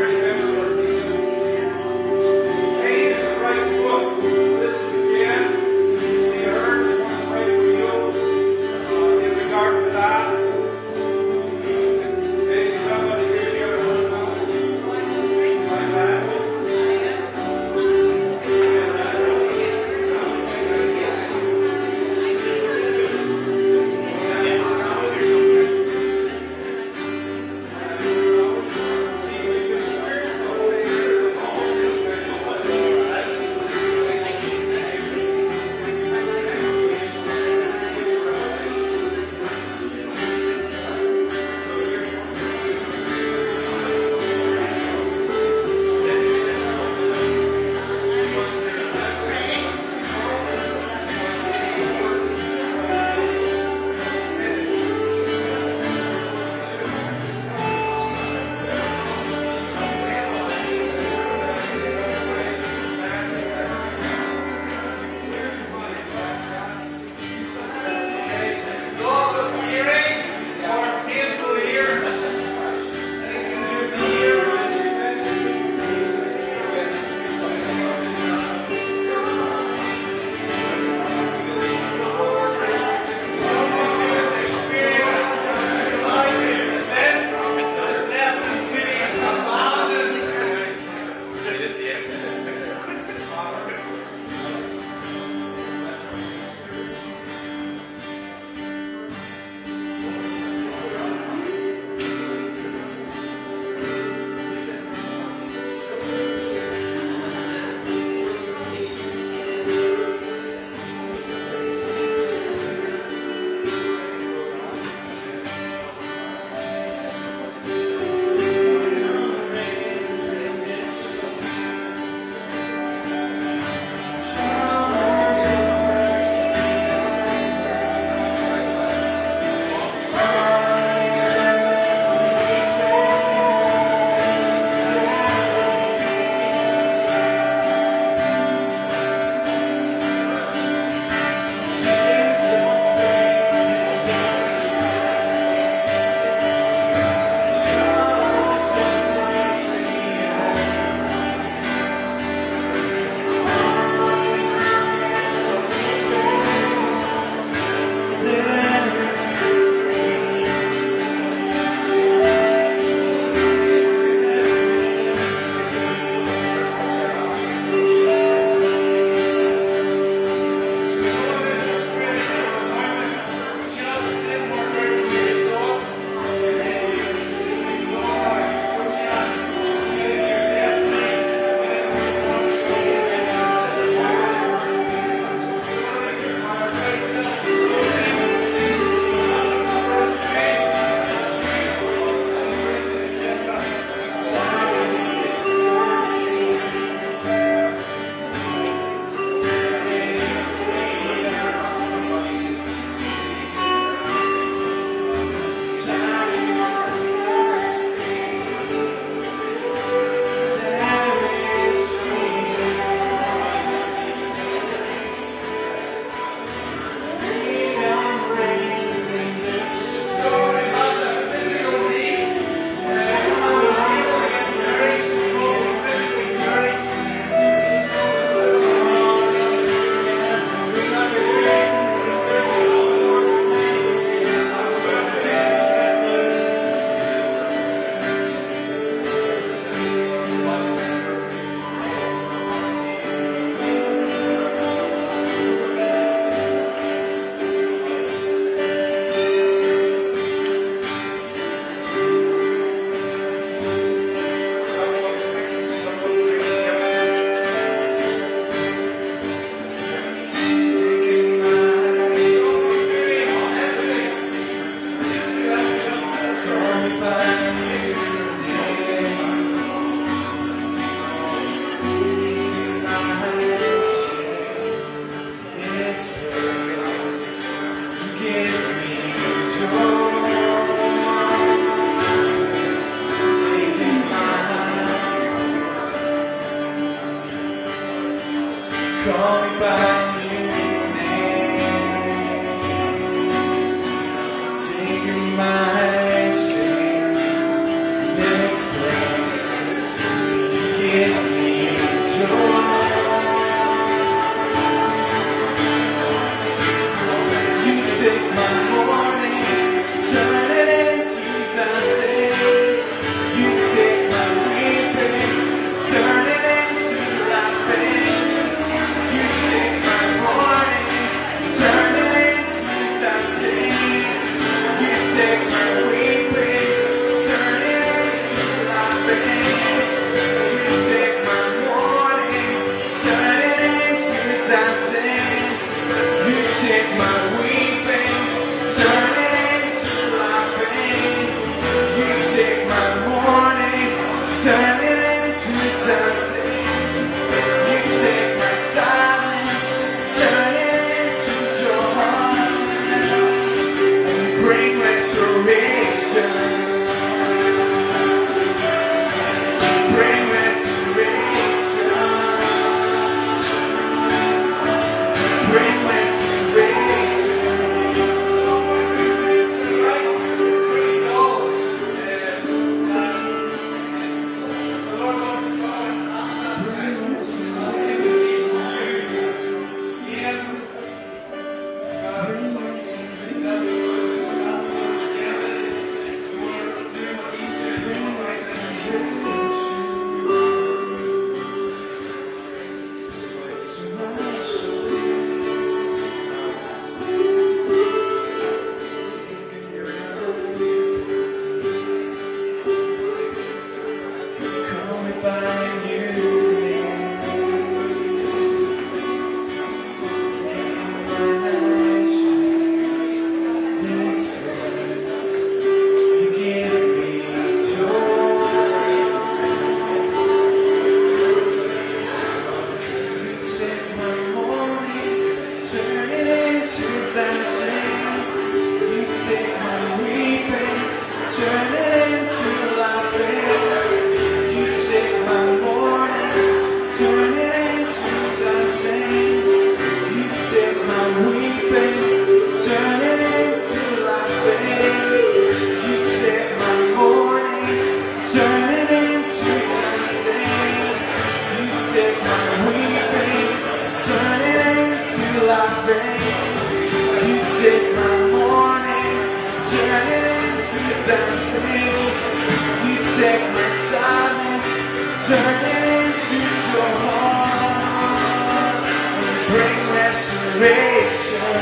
take my sadness, turn it into joy, and bring restoration.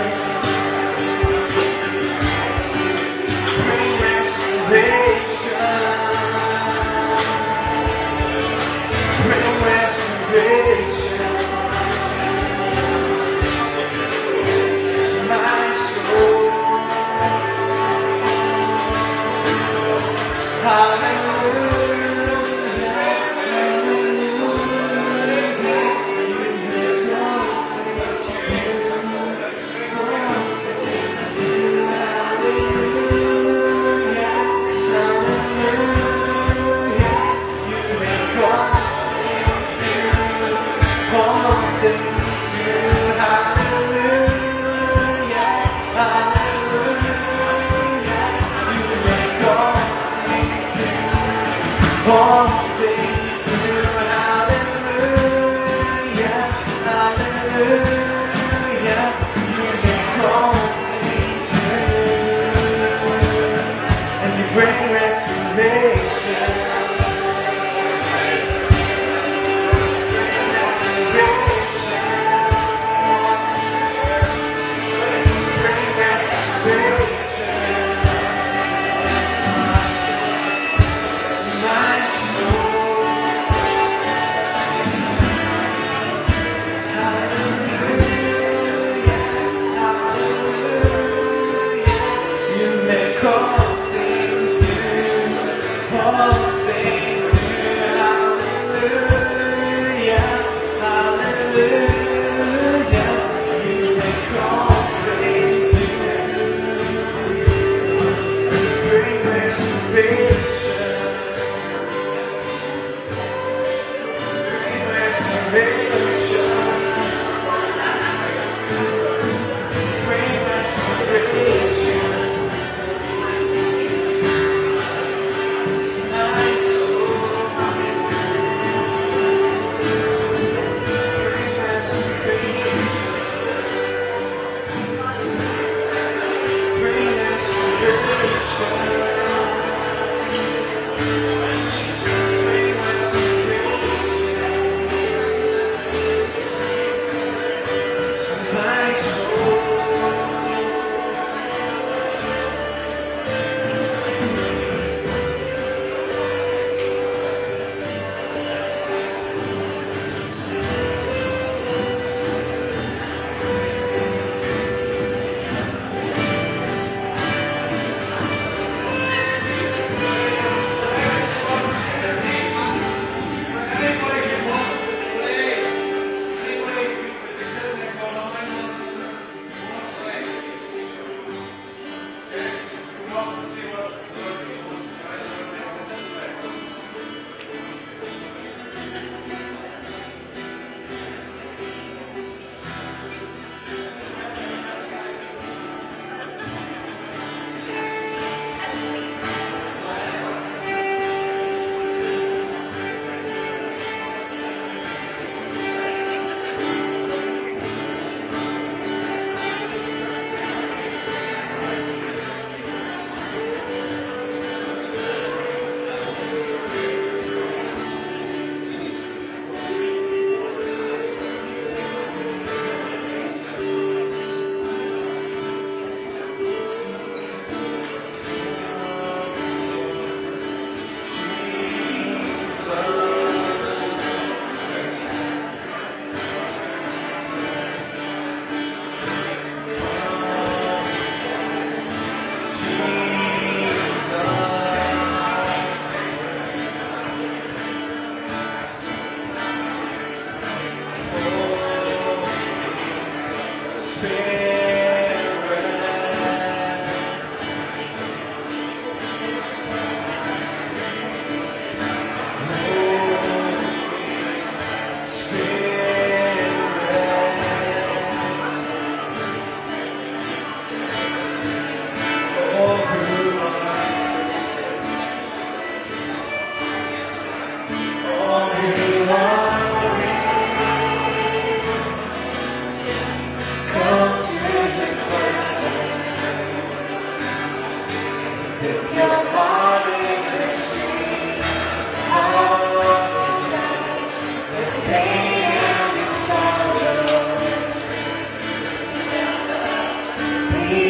Bring restoration. Bring restoration to my soul. All things new, hallelujah, hallelujah. You make all things new, and you bring restoration. Bring restoration to my soul. Hallelujah, hallelujah. You make all things new, all things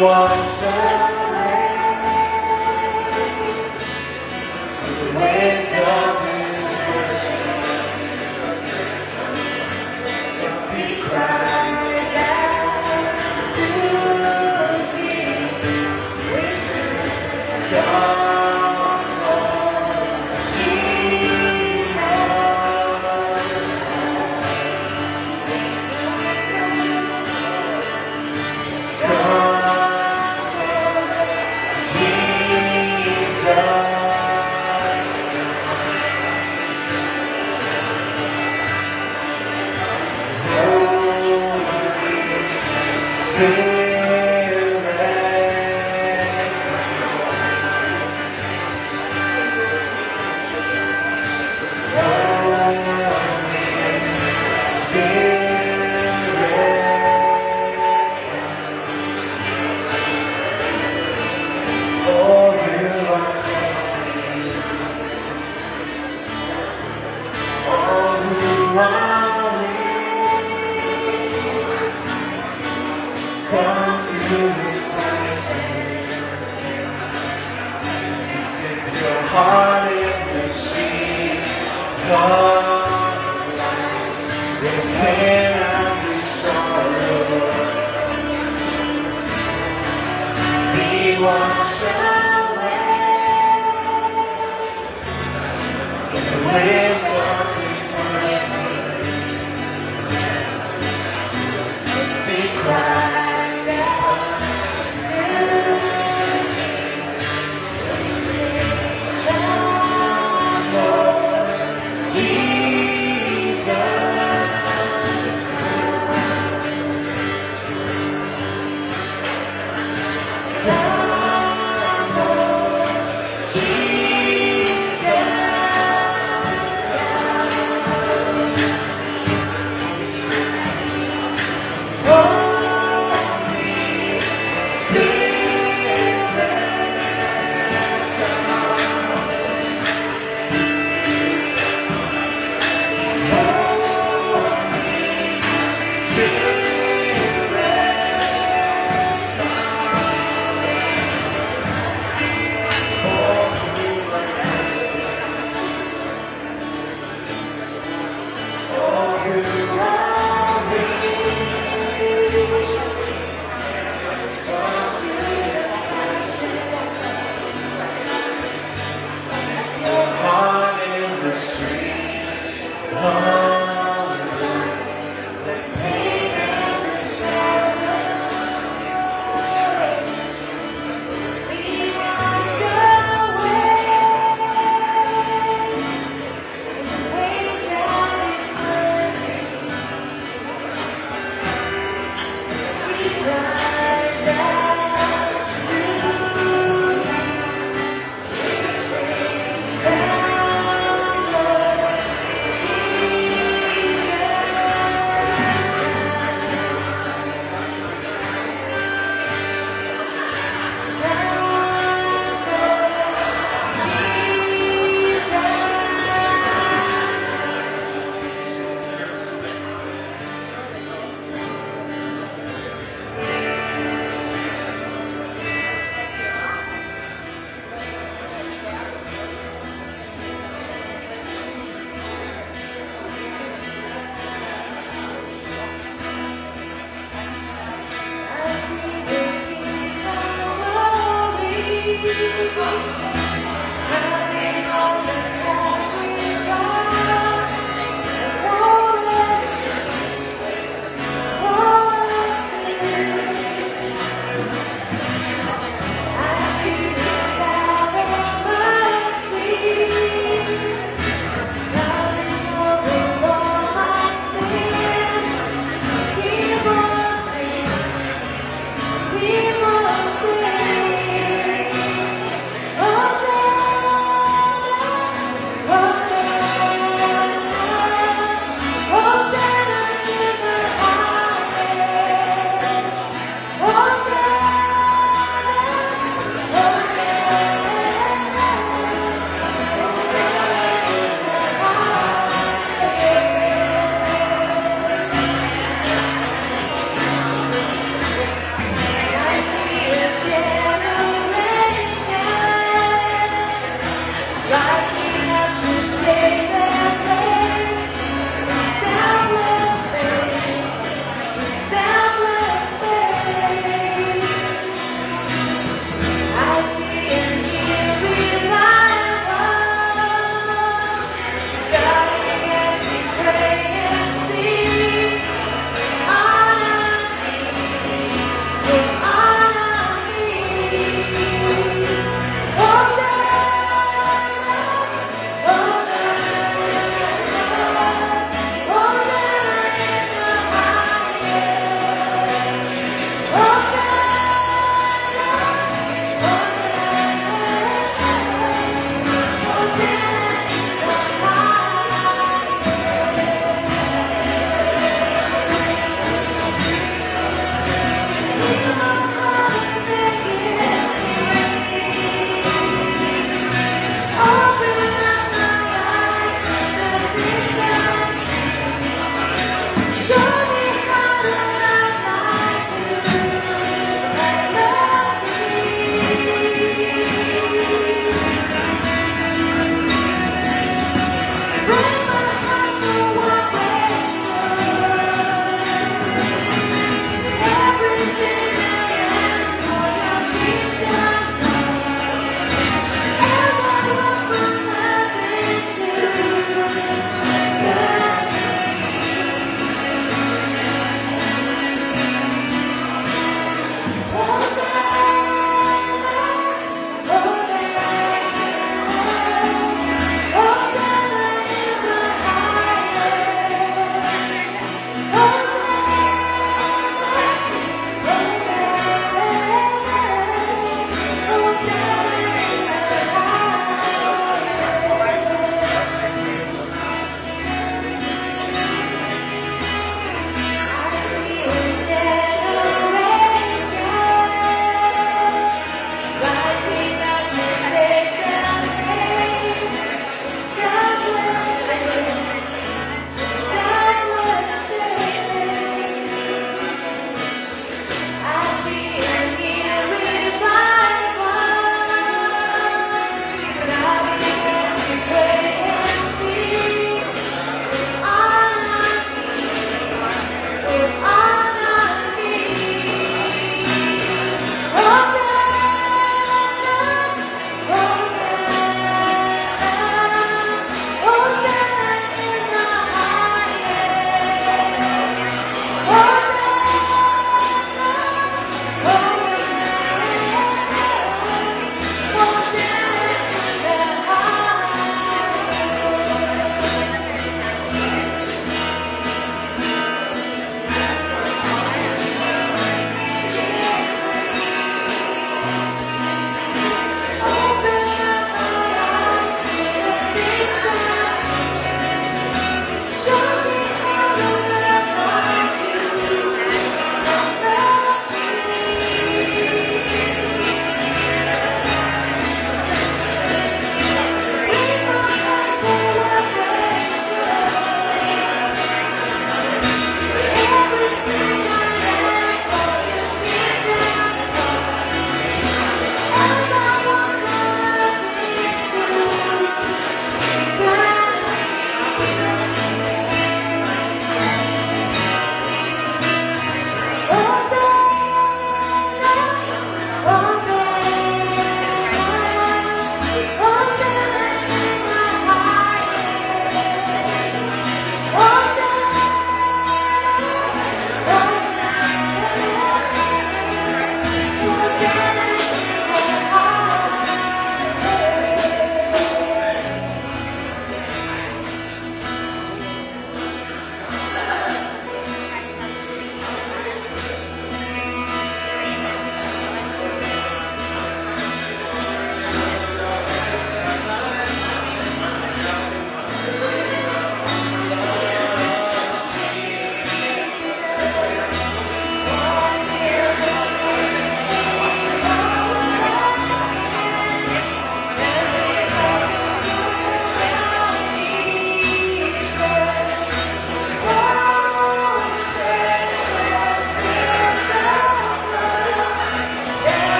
washed away with the waves of His mercy. As deep cries out to Thee, whisper, come, Lord Jesus.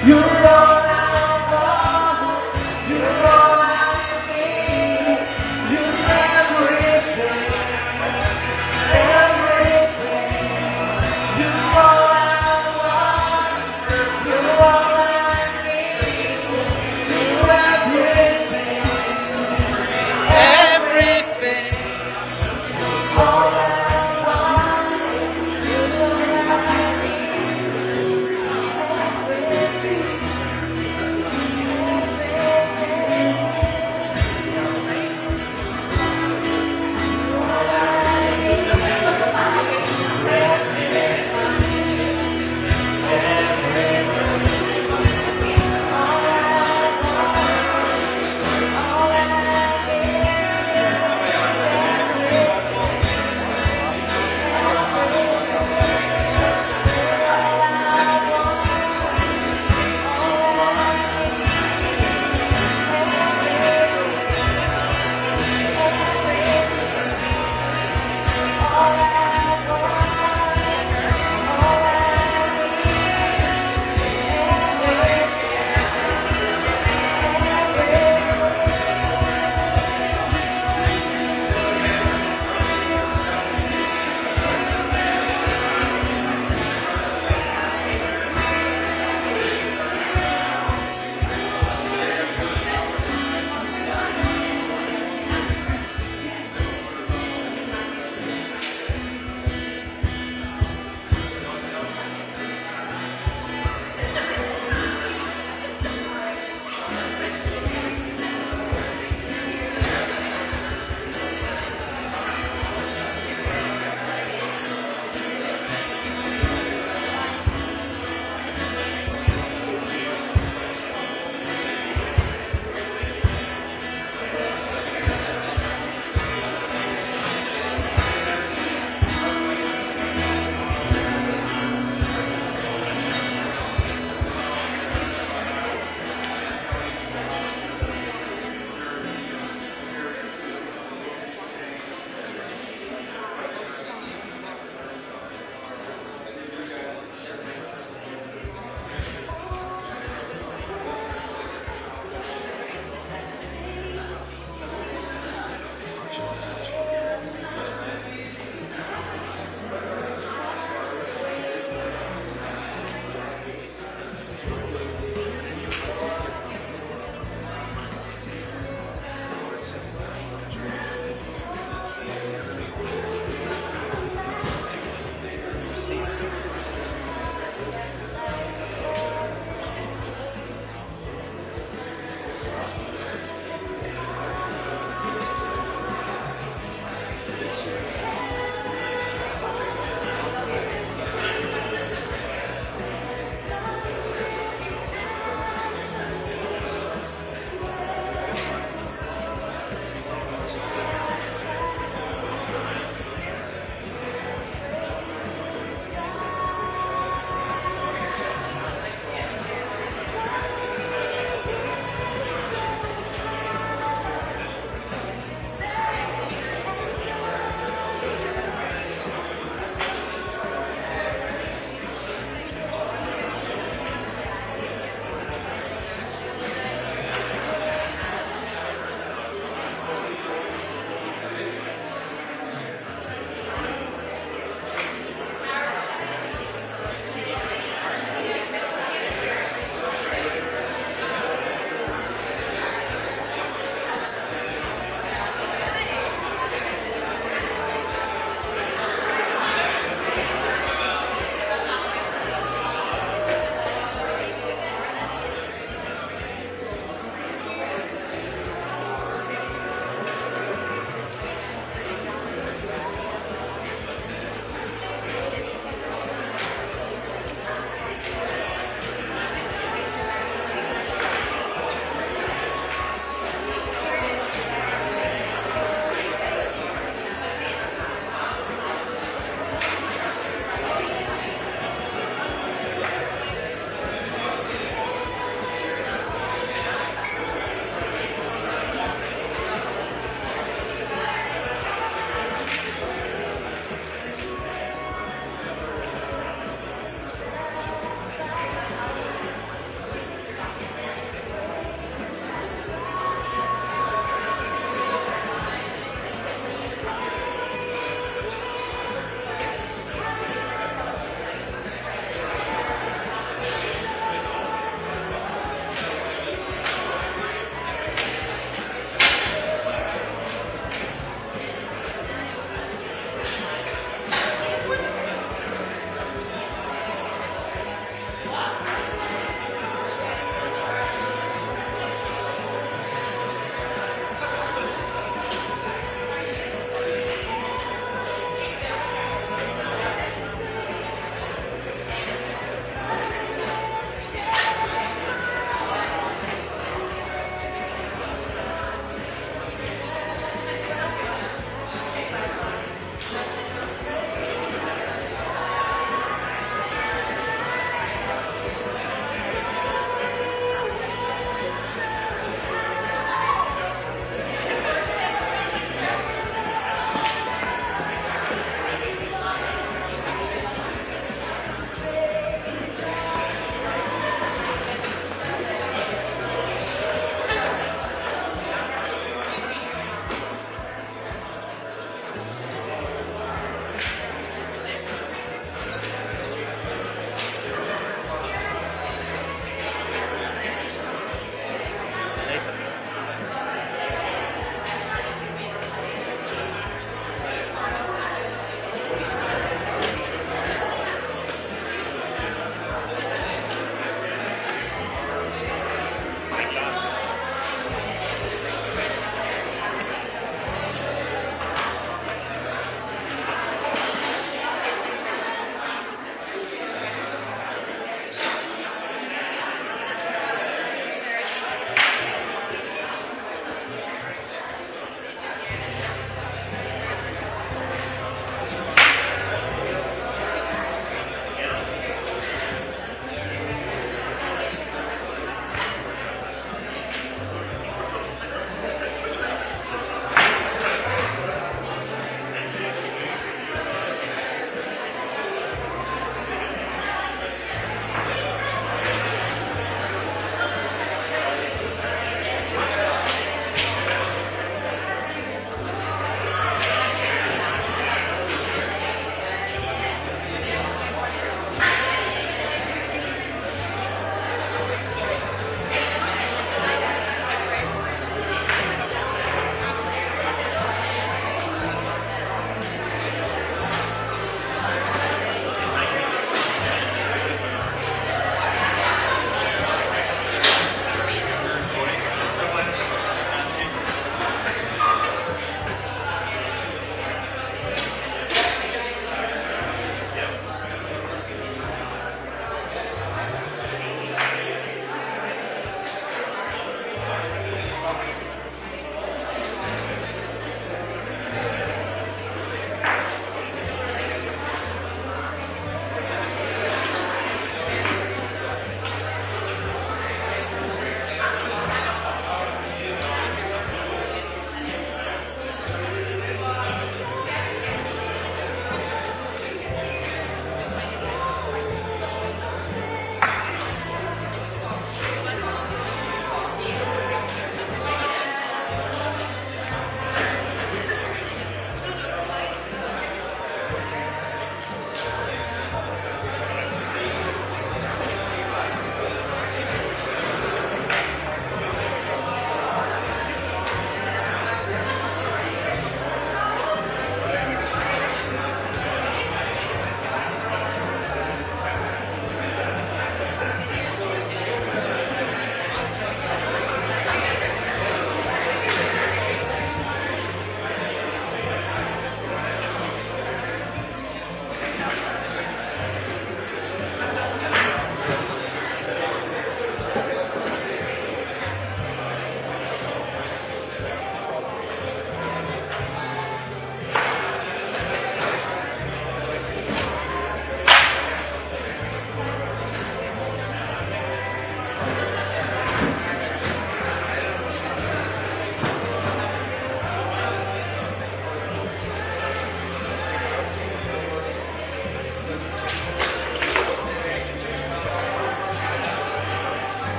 You're all I want. You're all I need. You're everything. Everything. You're all I want. You're all I need. You're everything. Everything. All I want. You're all I need.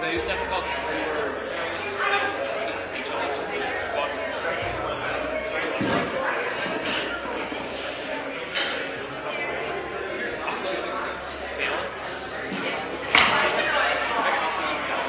it was difficult when we were each other. To be honest, it's just like picking up the sound.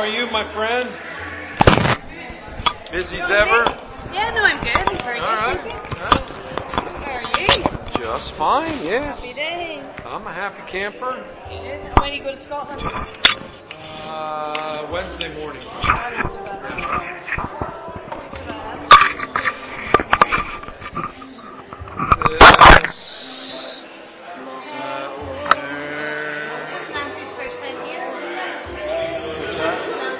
are you, my friend? Busy as ever? Yeah, no, I'm good. How are you? All right. How are you? Just fine, yes. Happy days. I'm a happy camper. Good. When do you go to Scotland? Wednesday morning. Is this Nancy's first time here? Nancy's first time.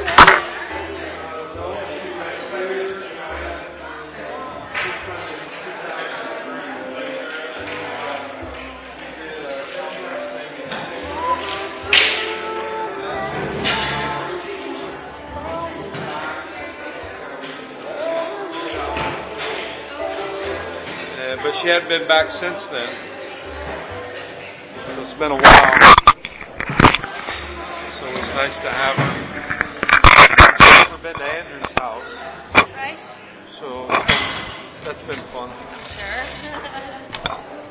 But she hadn't been back since then. So it's been a while. So it's nice to have her. I've never been to Andrew's house. Right? So that's been fun. Sure.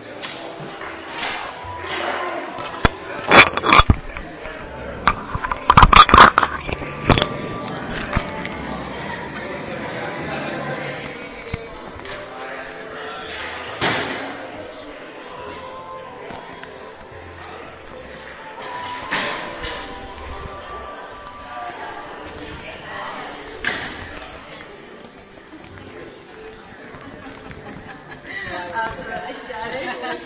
That's what I said.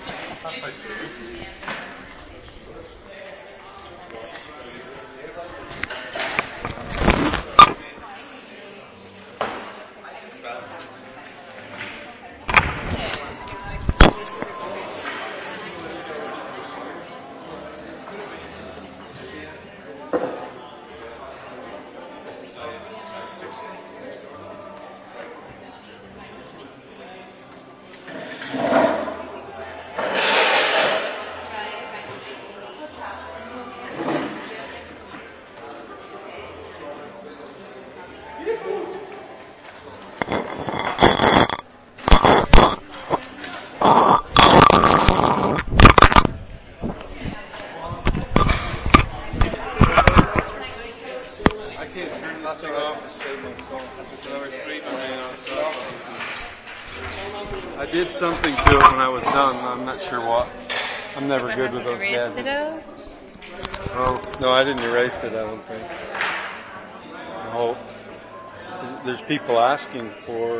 I did something to it when I was done. I'm not sure what. I'm never good with those gadgets. Oh, no, I didn't erase it, I don't think. I hope. There's people asking for